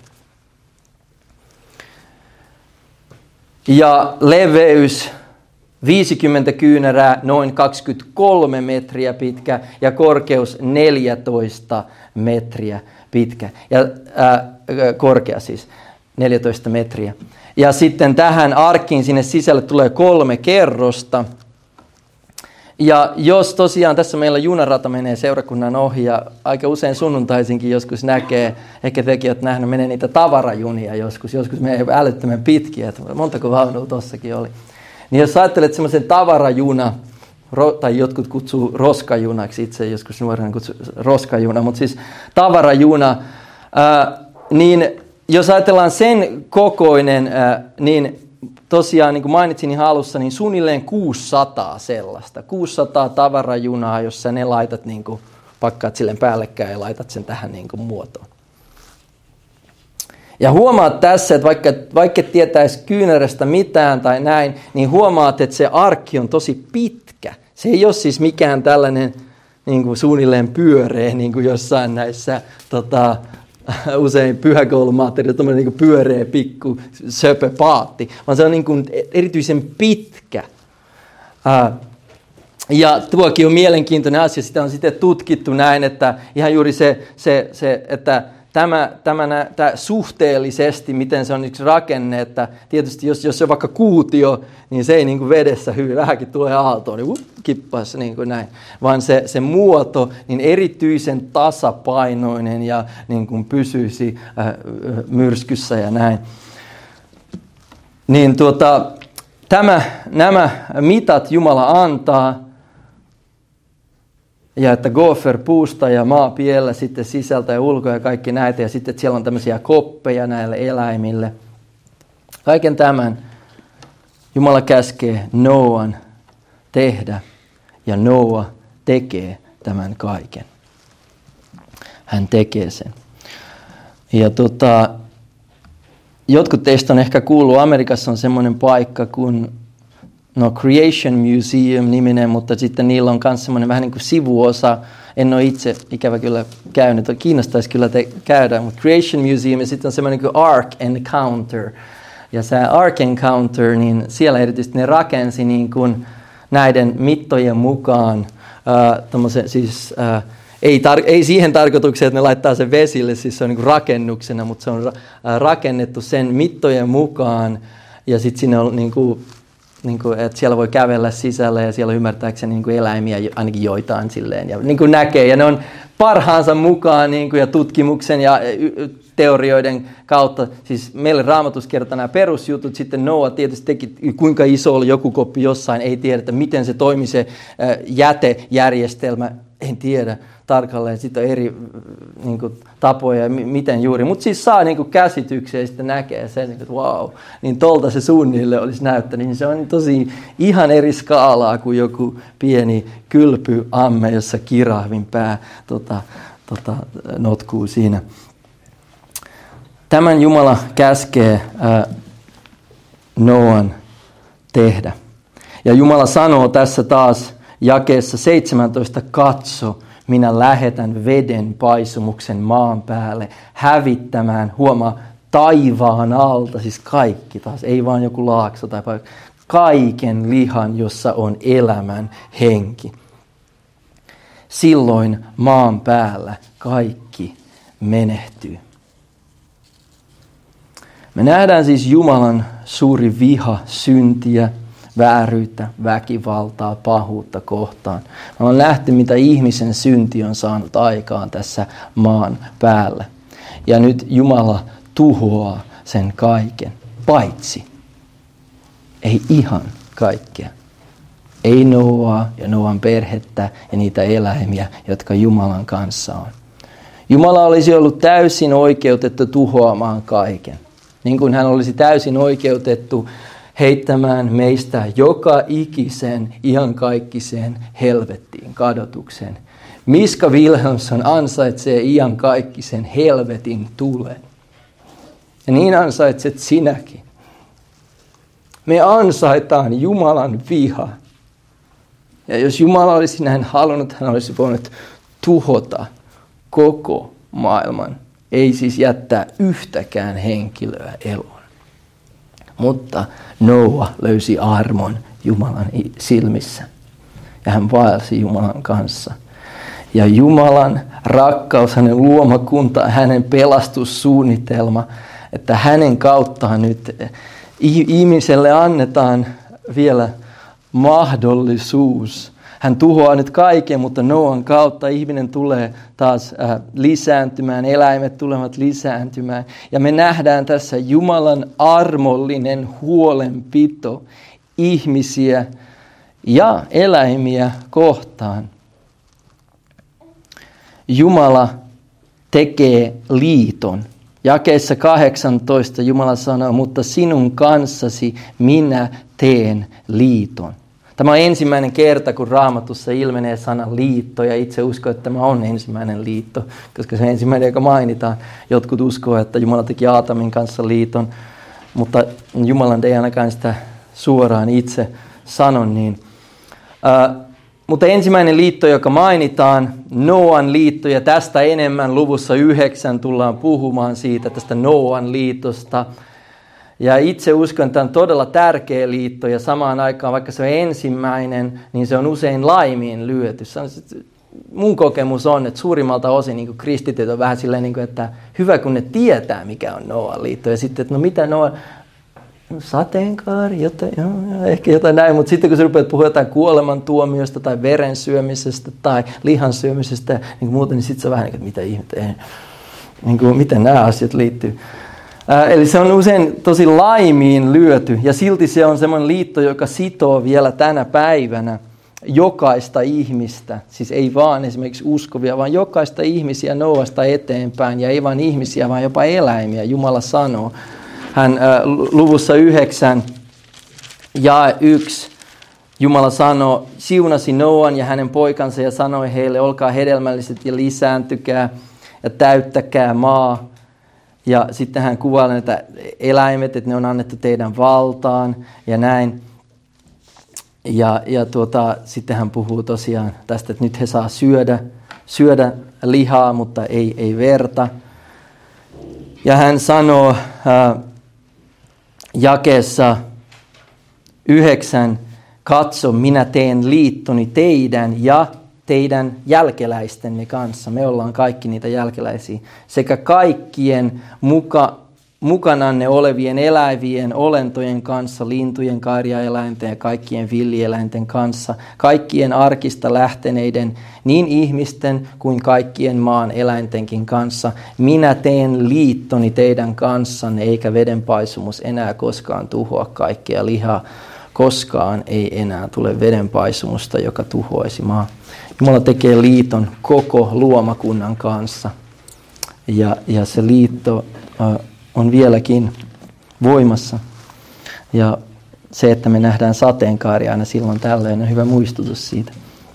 Speaker 1: Ja leveys viisikymmentä kyynärää, noin kaksikymmentäkolme metriä pitkä ja korkeus neljätoista metriä pitkä. Ja äh, korkea siis, neljätoista metriä. Ja sitten tähän arkkiin sinne sisälle tulee kolme kerrosta. Ja jos tosiaan tässä meillä junarata menee seurakunnan ohi ja aika usein sunnuntaisinkin joskus näkee, ehkä tekin olet nähnyt, menee niitä tavarajunia joskus, joskus menee älyttömän pitkiä, että montako vaunua tossakin oli. Niin jos ajattelet semmoisen tavarajuna, ro, tai jotkut kutsuu roskajunaksi, itse joskus nuorena kutsuu roskajuna, mutta siis tavarajuna, ää, niin jos ajatellaan sen kokoinen, ää, niin tosiaan, niin kuin mainitsin ihan alussa, niin suunnilleen kuusisataa sellaista. kuusisataa tavarajunaa, jos sä ne laitat, niin kuin, pakkaat silleen päällekkäin ja laitat sen tähän niin kuin muotoon. Ja huomaat tässä, että vaikka, vaikka et tietäisi kyynärästä mitään tai näin, niin huomaat, että se arkki on tosi pitkä. Se ei ole siis mikään tällainen niin kuin suunnilleen pyöreä, niin kuin jossain näissä tota, usein pyhäkoulumaatteria, tommoinen niin kuin pyöreä pikku söpö paatti, vaan se on niin kuin erityisen pitkä. Ää, ja tuokin on mielenkiintoinen asia, sitä on sitten tutkittu näin, että ihan juuri se, se, se että tämä, tämä, tämä suhteellisesti, miten se on yksi rakenne, että tietysti jos, jos se on vaikka kuutio, niin se ei niin kuin vedessä hyvin, vähänkin tulee aaltoon, niin uh, kippaisi niin kuin näin, vaan se, se muoto niin erityisen tasapainoinen ja niin kuin pysyisi äh, myrskyssä ja näin. Niin tuota, tämä, nämä mitat Jumala antaa, ja että gofer puusta ja maapiellä sitten sisältä ja ulkoa ja kaikki näitä. Ja sitten siellä on tämmöisiä koppeja näille eläimille. Kaiken tämän Jumala käskee Noan tehdä. Ja Noa tekee tämän kaiken. Hän tekee sen. Ja tota, jotkut teistä on ehkä kuullut, Amerikassa on semmoinen paikka kuin No Creation Museum-niminen, mutta sitten niillä on myös semmoinen vähän niin kuin sivuosa. En ole itse ikävä kyllä käynyt, kiinnostaisi kyllä te käydä, mutta Creation Museum ja sitten on semmoinen kuin Ark Encounter. Ja se Ark Encounter, niin siellä erityisesti ne rakensi niin kuin näiden mittojen mukaan, äh, siis, äh, ei, tar- ei siihen tarkoitukseen, että ne laittaa sen vesille, siis se on niin kuin rakennuksena, mutta se on ra- rakennettu sen mittojen mukaan ja sitten siinä on niin kuin niin kuin, että siellä voi kävellä sisällä ja siellä ymmärtääkseni niin kuin eläimiä ainakin joitain silleen ja niin kuin näkee ja ne on parhaansa mukaan niin kuin, ja tutkimuksen ja teorioiden kautta, siis meille Raamatussa kerrotaan nämä perusjutut, sitten Noa tietysti teki, kuinka iso oli joku koppi jossain, ei tiedetä, miten se toimi se jätejärjestelmä, en tiedä, tarkalleen. Sitten on eri niin kuin, tapoja, m- miten juuri. Mutta siis saa niin kuin, käsityksiä ja sitten näkee sen, että vau, wow, niin tolta se suunnilleen olisi näyttänyt. Niin se on tosi ihan eri skaalaa kuin joku pieni kylpyamme, jossa kirahvin pää tota, tota, notkuu siinä. Tämän Jumala käskee ää, Noan tehdä. Ja Jumala sanoo tässä taas jakeessa seitsemäntoista, katso, minä lähetän veden paisumuksen maan päälle hävittämään, huomaa, taivaan alta, siis kaikki taas, ei vaan joku laakso tai paikka, kaiken lihan, jossa on elämän henki. Silloin maan päällä kaikki menehtyy. Me nähdään siis Jumalan suuri viha, syntiä, vääryyttä, väkivaltaa, pahuutta kohtaan. Me on nähty, mitä ihmisen synti on saanut aikaan tässä maan päällä. Ja nyt Jumala tuhoaa sen kaiken, paitsi ei ihan kaikkea. Ei Noaa ja Noan perhettä ja niitä eläimiä, jotka Jumalan kanssa on. Jumala olisi ollut täysin oikeutettu tuhoamaan kaiken. Niin kuin hän olisi täysin oikeutettu heittämään meistä joka ikisen, iankaikkiseen helvettiin, kadotukseen. Miska Wilhelmsson ansaitsee iankaikkisen helvetin tulen. Ja niin ansaitset sinäkin. Me ansaitaan Jumalan viha. Ja jos Jumala olisi näin halunnut, hän olisi voinut tuhota koko maailman. Ei siis jättää yhtäkään henkilöä eloon. Mutta Noa löysi armon Jumalan silmissä. Ja hän vaelsi Jumalan kanssa. Ja Jumalan rakkaus, hänen luomakunta, hänen pelastussuunnitelma, että hänen kauttaan nyt ihmiselle annetaan vielä mahdollisuus. Hän tuhoaa nyt kaiken, mutta Noan kautta ihminen tulee taas äh, lisääntymään, eläimet tulevat lisääntymään. Ja me nähdään tässä Jumalan armollinen huolenpito ihmisiä ja eläimiä kohtaan. Jumala tekee liiton. Jakeessa kahdeksantoista Jumala sanoo, mutta sinun kanssasi minä teen liiton. Tämä on ensimmäinen kerta, kun Raamatussa ilmenee sana liitto, ja itse uskon, että tämä on ensimmäinen liitto, koska se ensimmäinen, joka mainitaan. Jotkut uskoo, että Jumala teki Aatamin kanssa liiton, mutta Jumalan ei ainakaan sitä suoraan itse sano niin. Äh, mutta ensimmäinen liitto, joka mainitaan, Noan liitto, ja tästä enemmän luvussa yhdeksän tullaan puhumaan siitä, tästä Noan liitosta. Ja itse uskon, että tämä on todella tärkeä liitto, ja samaan aikaan, vaikka se on ensimmäinen, niin se on usein laimiin lyöty. Mun kokemus on, että suurimmalta osin niin kristityt on vähän silleen, niin kuin, että hyvä kun ne tietää, mikä on Noan liitto. Ja sitten, että no mitä Noa, sateenkaari, jotain, joo, ehkä jotain näin. Mutta sitten kun sä rupeat puhua jotain kuolemantuomiosta tai veren syömisestä tai lihan syömisestä niin muuten, niin sitten se on vähän niin kuin, mitä ihmettä, niin kuin, miten nämä asiat liittyy. Eli se on usein tosi laimiin lyöty, ja silti se on semmoinen liitto, joka sitoo vielä tänä päivänä jokaista ihmistä. Siis ei vaan esimerkiksi uskovia, vaan jokaista ihmisiä Noasta eteenpäin, ja ei vain ihmisiä, vaan jopa eläimiä. Jumala sanoo. Hän äh, luvussa yhdeksän ja yksi Jumala sanoo, siunasi Noan ja hänen poikansa ja sanoi heille, olkaa hedelmälliset ja lisääntykää ja täyttäkää maa. Ja sitten hän kuvailee näitä eläimet, että ne on annettu teidän valtaan ja näin. Ja, ja tuota, sitten hän puhuu tosiaan tästä, että nyt he saa syödä, syödä lihaa, mutta ei, ei verta. Ja hän sanoo ää, jakeessa yhdeksän, katso, minä teen liittoni teidän ja teidän jälkeläistenne kanssa. Me ollaan kaikki niitä jälkeläisiä. Sekä kaikkien muka, mukananne olevien elävien olentojen kanssa, lintujen, kairiaeläinten ja kaikkien villieläinten kanssa, kaikkien arkista lähteneiden, niin ihmisten kuin kaikkien maan eläintenkin kanssa. Minä teen liittoni teidän kanssanne, eikä vedenpaisumus enää koskaan tuhoa kaikkea lihaa. koskaan ei enää tule vedenpaisumusta, joka tuhoaisi maa. Jumala tekee liiton koko luomakunnan kanssa. Ja, ja se liitto äh, on vieläkin voimassa. Ja se, että me nähdään sateenkaari aina silloin tällöin, on hyvä muistutus siitä.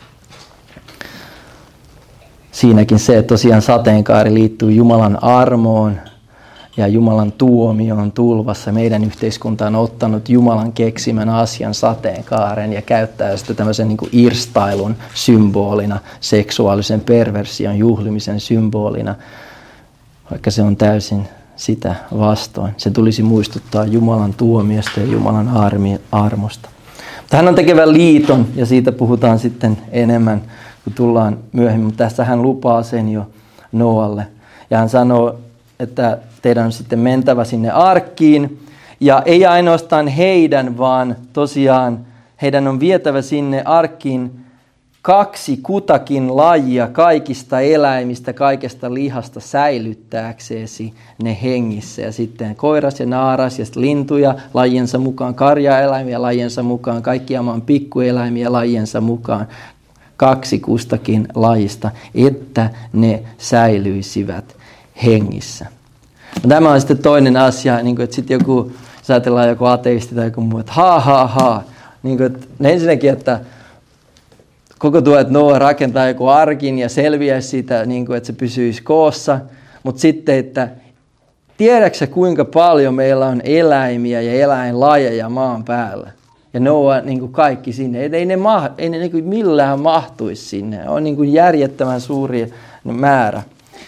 Speaker 1: Siinäkin se, että tosiaan sateenkaari liittyy Jumalan armoon ja Jumalan tuomioon tulvassa. Meidän yhteiskunta on ottanut Jumalan keksimän asian sateenkaaren ja käyttää sitä tämmöisen niin kuin irstailun symbolina, seksuaalisen perversion juhlimisen symbolina, vaikka se on täysin sitä vastoin. Se tulisi muistuttaa Jumalan tuomiosta ja Jumalan armosta. Mutta hän on tekevä liiton ja siitä puhutaan sitten enemmän, kun tullaan myöhemmin. Mutta tässä hän lupaa sen jo Noalle. Ja hän sanoo, että teidän on sitten mentävä sinne arkkiin. Ja ei ainoastaan heidän, vaan tosiaan heidän on vietävä sinne arkkiin kaksi kutakin lajia kaikista eläimistä, kaikesta lihasta säilyttääkseesi ne hengissä. Ja sitten koiras ja naaras ja lintuja lajiensa mukaan, karjaeläimiä lajiensa mukaan, kaikkia maan pikkueläimiä lajiensa mukaan. Kaksi kustakin lajista, että ne säilyisivät hengissä. No, tämä on sitten toinen asia, niin kuin, että sitten joku, jos ajatellaan joku ateisti tai joku muu, että haa haa haa. Niin kuin, että ensinnäkin, että koko tuo, että Noa rakentaa joku arkin ja selviäisi siitä, niin kuin, että se pysyisi koossa. Mutta sitten, että tiedätkö kuinka paljon meillä on eläimiä ja eläinlajeja maan päällä? Ja Noa niin kuin kaikki sinne. Ei ne, ma- ei ne niin kuin millään mahtuisi sinne. On niin kuin järjettömän suuri määrä.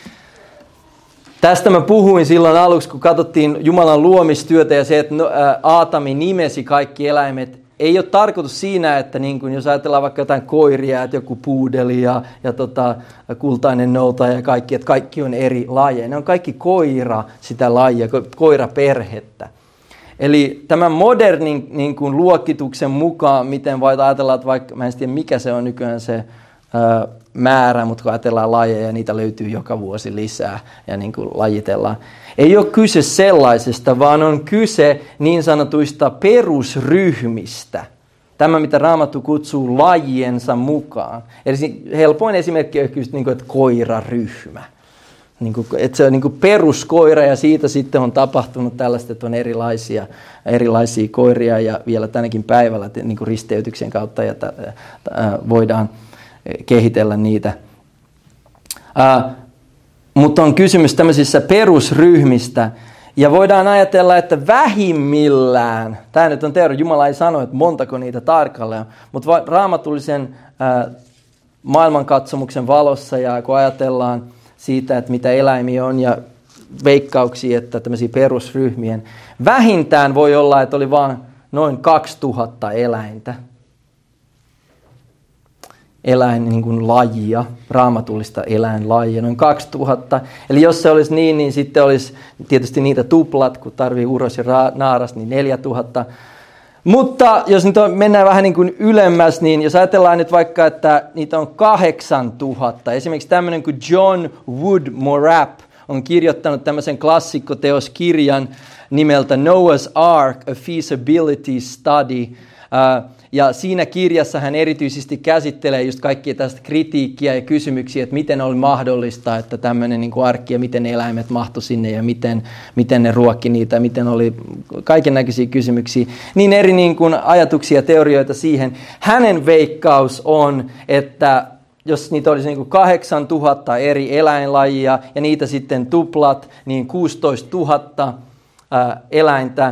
Speaker 1: Tästä mä puhuin silloin aluksi, kun katsottiin Jumalan luomistyötä ja se, että Aatami nimesi kaikki eläimet. Ei ole tarkoitus siinä, että niin kuin, jos ajatellaan vaikka jotain koiria, että joku puudeli ja, ja tota, kultainen noutaja ja kaikki, että kaikki on eri lajeja. Ne on kaikki koira sitä lajia, koiraperhettä. Eli tämän modernin niin kuin, luokituksen mukaan, miten voit ajatella, että vaikka, mä en tiedä mikä se on nykyään se ää, määrä, mutta kun ajatellaan lajeja, niitä löytyy joka vuosi lisää ja niin kuin, lajitellaan. Ei ole kyse sellaisesta, vaan on kyse niin sanotuista perusryhmistä. Tämä, mitä Raamattu kutsuu lajiensa mukaan. Eli helpoin esimerkki on just niin kuin, että koiraryhmä. Niin kuin, että se on niin kuin peruskoira ja siitä sitten on tapahtunut tällaista, että on erilaisia, erilaisia koiria ja vielä tänäkin päivällä niin kuin risteytyksen kautta ja t- t- voidaan kehitellä niitä. Uh, mutta on kysymys tämmöisissä perusryhmistä ja voidaan ajatella, että vähimmillään, tämä nyt on teoria, Jumala ei sano, että montako niitä tarkalleen, mutta raamatullisen uh, maailmankatsomuksen valossa ja kun ajatellaan siitä, että mitä eläimiä on ja veikkauksia, että tämmöisiä perusryhmien. Vähintään voi olla, että oli vain noin kaksituhatta eläintä. Eläin niin kuin lajia, raamatullista eläinlajia, noin kaksituhatta. Eli jos se olisi niin, niin sitten olisi tietysti niitä tuplat, kun tarvii uros ja ra- naaras, niin neljätuhatta. Mutta jos nyt on, mennään vähän niin kuin ylemmäs, niin jos ajatellaan nyt vaikka, että niitä on kahdeksantuhatta. Esimerkiksi tämmöinen kuin John Wood Morap on kirjoittanut tämmöisen klassikkoteoskirjan nimeltä Noah's Ark, A Feasibility Study. Uh, ja siinä kirjassa hän erityisesti käsittelee just kaikkia tästä kritiikkiä ja kysymyksiä, että miten oli mahdollista, että tämmöinen niin kuin arkki ja miten eläimet mahtu sinne ja miten, miten ne ruokki niitä, miten oli kaiken näköisiä kysymyksiä. Niin eri niin kuin ajatuksia ja teorioita siihen. Hänen veikkaus on, että jos niitä olisi niin kuin kahdeksantuhatta eri eläinlajia ja niitä sitten tuplat, niin kuusitoistatuhatta ää, eläintä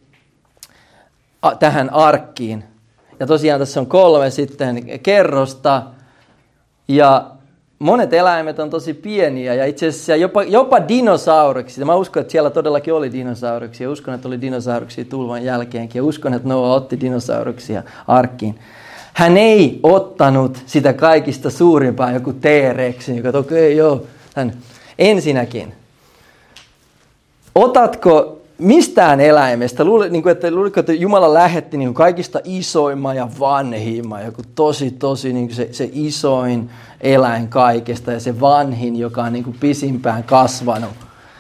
Speaker 1: a, tähän arkkiin. Ja tosiaan tässä on kolme sitten kerrosta ja monet eläimet on tosi pieniä ja itse asiassa jopa, jopa dinosauruksia. Mä uskon, että siellä todellakin oli dinosauruksia. Uskon, että oli dinosauruksia tulvan jälkeenkin ja uskon, että Noa otti dinosauruksia arkkiin. Hän ei ottanut sitä kaikista suurimpaa joku T-rexin, joka okei okay, joo. Hän, ensinnäkin, otatko mistään eläimestä, luulet, niin kuin, että, luuletko, että Jumala lähetti niin kuin kaikista isoimman ja vanhimman, joku tosi, tosi niin kuin se, se isoin eläin kaikesta ja se vanhin, joka on niin kuin pisimpään kasvanut.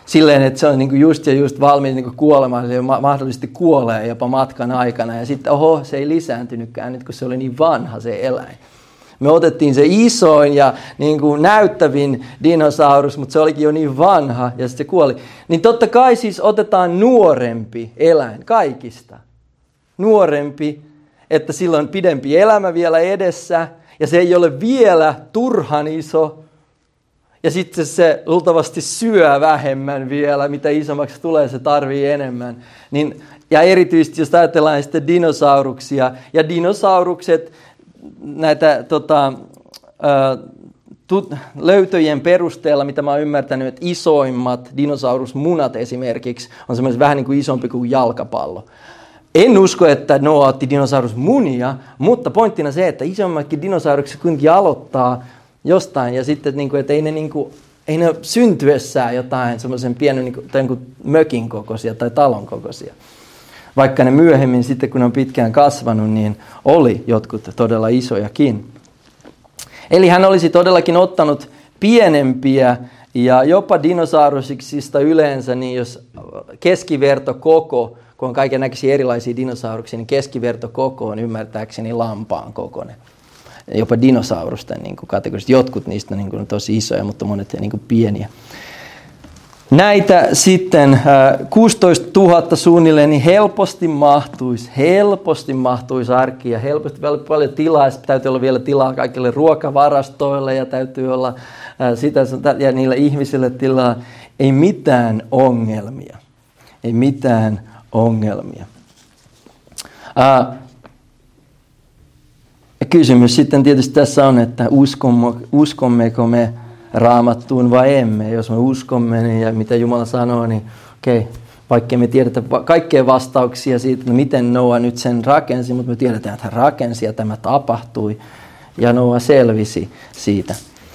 Speaker 1: silleen, että se on niinku just ja just valmis niinku kuolemaan, se mahdollisesti kuolee jopa matkan aikana. Ja sitten oho, se ei lisääntynytkään nyt, kun se oli niin vanha se eläin. Me otettiin se isoin ja niin kuin näyttävin dinosaurus, mutta se olikin jo niin vanha ja sitten se kuoli. Niin totta kai siis otetaan nuorempi eläin kaikista. Nuorempi, että sillä on pidempi elämä vielä edessä ja se ei ole vielä turhan iso. Ja sitten se luultavasti syö vähemmän vielä, mitä isommaksi tulee, se tarvii enemmän. Niin, ja erityisesti jos ajatellaan sitten dinosauruksia ja dinosaurukset, näitä tota, tut, löytöjen perusteella, mitä mä oon ymmärtänyt, että isoimmat dinosaurusmunat esimerkiksi on semmoinen vähän niin kuin isompi kuin jalkapallo. En usko, että Noa otti dinosaurusmunia, mutta pointtina se, että isommatkin dinosaurukset kuitenkin aloittaa jostain ja sitten, niin kuin, että ei ne, niin kuin, ei ne syntyessään jotain semmoisen pienen niin kuin, tai niin kuin mökin kokoisia tai talon kokoisia. Vaikka ne myöhemmin sitten, kun ne on pitkään kasvanut, niin oli jotkut todella isojakin. Eli hän olisi todellakin ottanut pienempiä ja jopa dinosaurusista yleensä, niin jos keskivertokoko, kun on kaikennäköisiä erilaisia dinosauruksia, niin keskivertokoko on ymmärtääkseni lampaan kokoinen. Jopa dinosaurusten niin kategorisesti. Jotkut niistä niin kuin, on tosi isoja, mutta monet niin kuin, pieniä. Näitä sitten kuusitoista tuhatta suunnilleen niin helposti mahtuisi, helposti mahtuisi arkkiin ja helposti paljon tilaa. Täytyy olla vielä tilaa kaikille ruokavarastoille ja täytyy olla sitä ja niille ihmisille tilaa. Ei mitään ongelmia. Ei mitään ongelmia. Ää, kysymys sitten tietysti tässä on, että uskomme, uskommeko me Raamattuun vai emme. Jos me uskomme niin, ja mitä Jumala sanoo, niin okei, okay, vaikka me tiedetä kaikkea vastauksia siitä, että miten Noa nyt sen rakensi, mutta me tiedetään, että hän rakensi ja tämä tapahtui ja Noa selvisi siitä.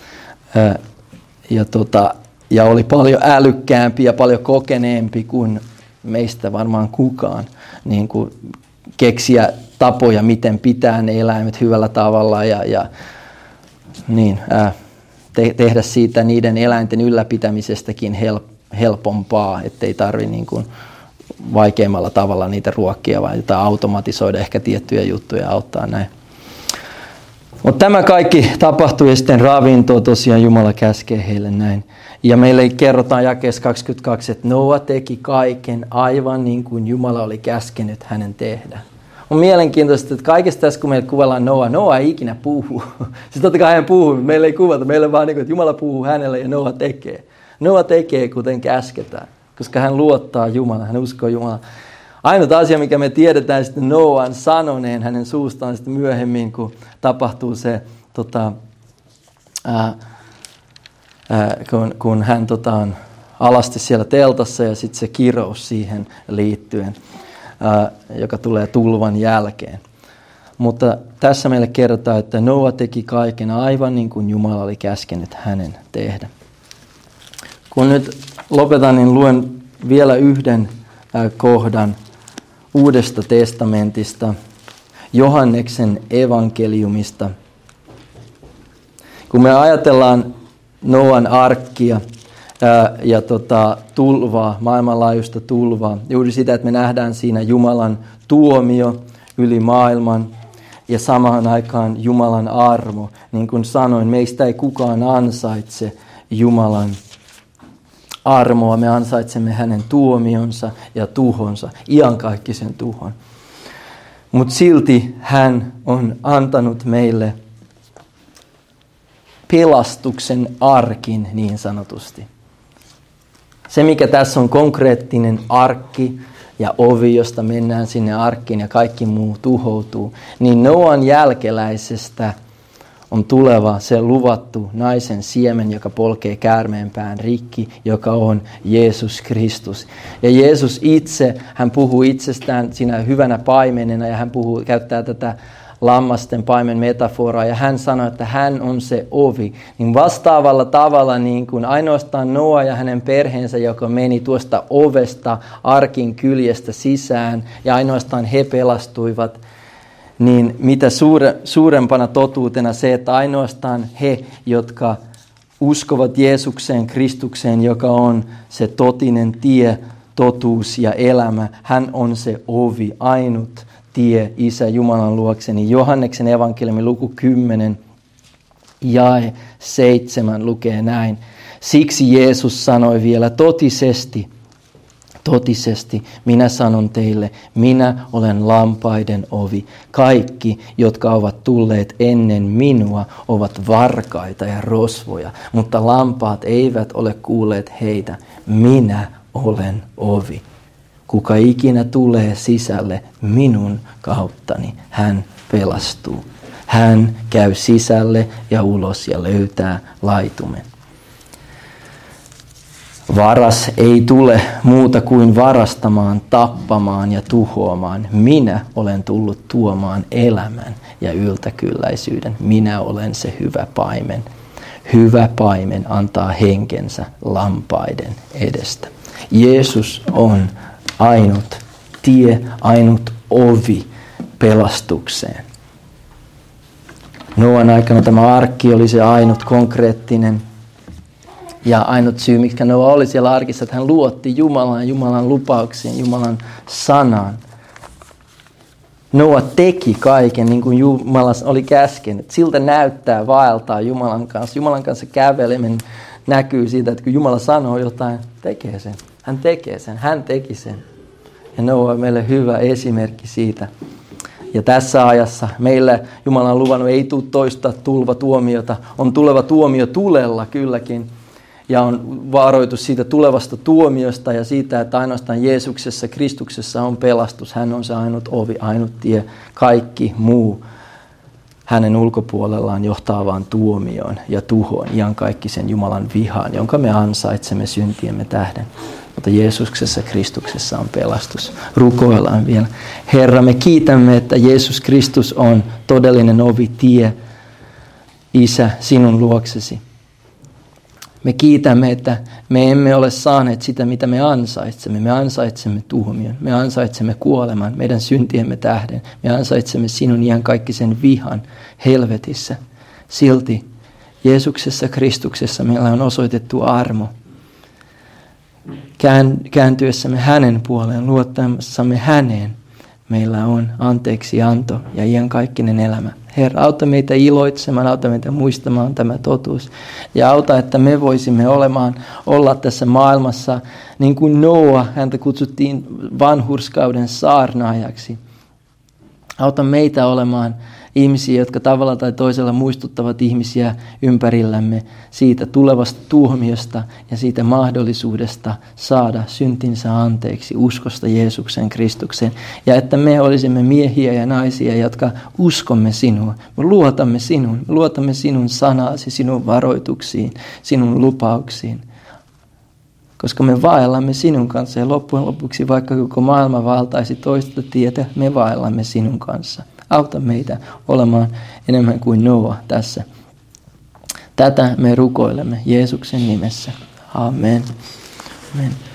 Speaker 1: Ja, tota, ja oli paljon älykkäämpi ja paljon kokeneempi kuin meistä varmaan kukaan niin kuin keksiä tapoja, miten pitää ne eläimet hyvällä tavalla ja, ja niin, ää, te, tehdä siitä niiden eläinten ylläpitämisestäkin help, helpompaa, ettei tarvitse niin kuin vaikeammalla tavalla niitä ruokkia, vaan jotain automatisoida ehkä tiettyjä juttuja ja auttaa näin. Mutta tämä kaikki tapahtui ja sitten ravintoa tosiaan Jumala käskee heille näin. Ja meille kerrotaan jakeessa kaksikymmentäkaksi, että Noa teki kaiken aivan niin kuin Jumala oli käskenyt hänen tehdä. On mielenkiintoista, että kaikesta tässä, kun meille kuvaillaan Noa, Noa ei ikinä puhu. Siis totta kai hän puhuu, mutta meillä ei kuvata. Meillä vaan niin kuin, että Jumala puhuu hänelle ja Noa tekee. Noa tekee, kuten käsketään, koska hän luottaa Jumalaan, hän uskoo Jumalaan. Ainut asia, mikä me tiedetään sitten Noan sanoneen hänen suustaan sitten myöhemmin, kun tapahtuu se, tota, ää, ää, kun, kun hän tota, on alasti siellä teltassa ja sitten se kirous siihen liittyen, ää, joka tulee tulvan jälkeen. Mutta tässä meille kerrotaan, että Noa teki kaiken aivan niin kuin Jumala oli käskenyt hänen tehdä. Kun nyt lopetan, niin luen vielä yhden ää, kohdan Uudesta testamentista, Johanneksen evankeliumista. Kun me ajatellaan Noan arkkia ää, ja tota, tulvaa, maailmanlaajuista tulvaa, juuri sitä, että me nähdään siinä Jumalan tuomio yli maailman ja samaan aikaan Jumalan armo. Niin kuin sanoin, meistä ei kukaan ansaitse Jumalan armoa, me ansaitsemme hänen tuomionsa ja tuhonsa, iankaikkisen tuhon. Mutta silti hän on antanut meille pelastuksen arkin niin sanotusti. Se, mikä tässä on konkreettinen arkki ja ovi, josta mennään sinne arkkiin ja kaikki muu tuhoutuu, niin Noan jälkeläisestä on tuleva se luvattu naisen siemen, joka polkee käärmeenpään rikki, joka on Jeesus Kristus. Ja Jeesus itse, hän puhuu itsestään siinä hyvänä paimenena ja hän puhuu, käyttää tätä lammasten paimen metaforaa ja hän sanoi, että hän on se ovi. Niin vastaavalla tavalla niin kuin ainoastaan Noa ja hänen perheensä, joka meni tuosta ovesta arkin kyljestä sisään ja ainoastaan he pelastuivat, niin mitä suure, suurempana totuutena se, että ainoastaan he, jotka uskovat Jeesukseen, Kristukseen, joka on se totinen tie, totuus ja elämä. Hän on se ovi, ainut tie Isä Jumalan luokseni. Johanneksen evankeliumi luku kymmenen, jae seitsemän lukee näin. Siksi Jeesus sanoi vielä totisesti, totisesti, minä sanon teille, minä olen lampaiden ovi. Kaikki, jotka ovat tulleet ennen minua, ovat varkaita ja rosvoja, mutta lampaat eivät ole kuulleet heitä. Minä olen ovi. Kuka ikinä tulee sisälle minun kauttani, hän pelastuu. Hän käy sisälle ja ulos ja löytää laitumen. Varas ei tule muuta kuin varastamaan, tappamaan ja tuhoamaan. Minä olen tullut tuomaan elämän ja yltäkylläisyyden. Minä olen se hyvä paimen. Hyvä paimen antaa henkensä lampaiden edestä. Jeesus on ainut tie, ainut ovi pelastukseen. Noan aikana tämä arkki oli se ainut konkreettinen ja ainut syy, miksi Noa oli siellä arkissa, että hän luotti Jumalaan, Jumalan lupauksiin, Jumalan sanaan. Noa teki kaiken niin kuin Jumala oli käskenyt. Siltä näyttää vaeltaa Jumalan kanssa. Jumalan kanssa käveleminen näkyy siitä, että kun Jumala sanoo jotain, tekee sen. Hän tekee sen. Hän teki sen. Ja Noa on meille hyvä esimerkki siitä. Ja tässä ajassa meillä Jumala on luvannut, ei tule toista tulvatuomiota. On tuleva tuomio tulella kylläkin. Ja on varoitus siitä tulevasta tuomiosta ja siitä, että ainoastaan Jeesuksessa, Kristuksessa on pelastus. Hän on se ainut ovi, ainut tie. Kaikki muu hänen ulkopuolellaan johtaa vain tuomioon ja tuhoon. Iankaikkisen Jumalan vihaan, jonka me ansaitsemme syntiemme tähden. Mutta Jeesuksessa, Kristuksessa on pelastus. Rukoillaan vielä. Herra, me kiitämme, että Jeesus Kristus on todellinen ovi, tie, Isä, sinun luoksesi. Me kiitämme, että me emme ole saaneet sitä, mitä me ansaitsemme. Me ansaitsemme tuomion. Me ansaitsemme kuoleman meidän syntiemme tähden. Me ansaitsemme sinun iankaikkisen vihan helvetissä. Silti Jeesuksessa, Kristuksessa meillä on osoitettu armo. Kääntyessämme hänen puoleen, luottamassamme häneen, meillä on anteeksi anto ja iankaikkinen elämä. Herra, auta meitä iloitsemaan, auta meitä muistamaan tämä totuus. Ja auta, että me voisimme olemaan, olla tässä maailmassa, niin kuin Noa, häntä kutsuttiin vanhurskauden saarnaajaksi. Auta meitä olemaan ihmisiä, jotka tavalla tai toisella muistuttavat ihmisiä ympärillämme siitä tulevasta tuomiosta ja siitä mahdollisuudesta saada syntinsä anteeksi uskosta Jeesuksen Kristukseen. Ja että me olisimme miehiä ja naisia, jotka uskomme sinua. Me luotamme sinuun, me luotamme sinun sanasi, sinun varoituksiin, sinun lupauksiin. Koska me vaellamme sinun kanssa ja loppujen lopuksi, vaikka koko maailma valtaisi toista tietä, me vaellamme sinun kanssa. Auta meitä olemaan enemmän kuin Noa tässä. Tätä me rukoilemme Jeesuksen nimessä. Amen. Amen.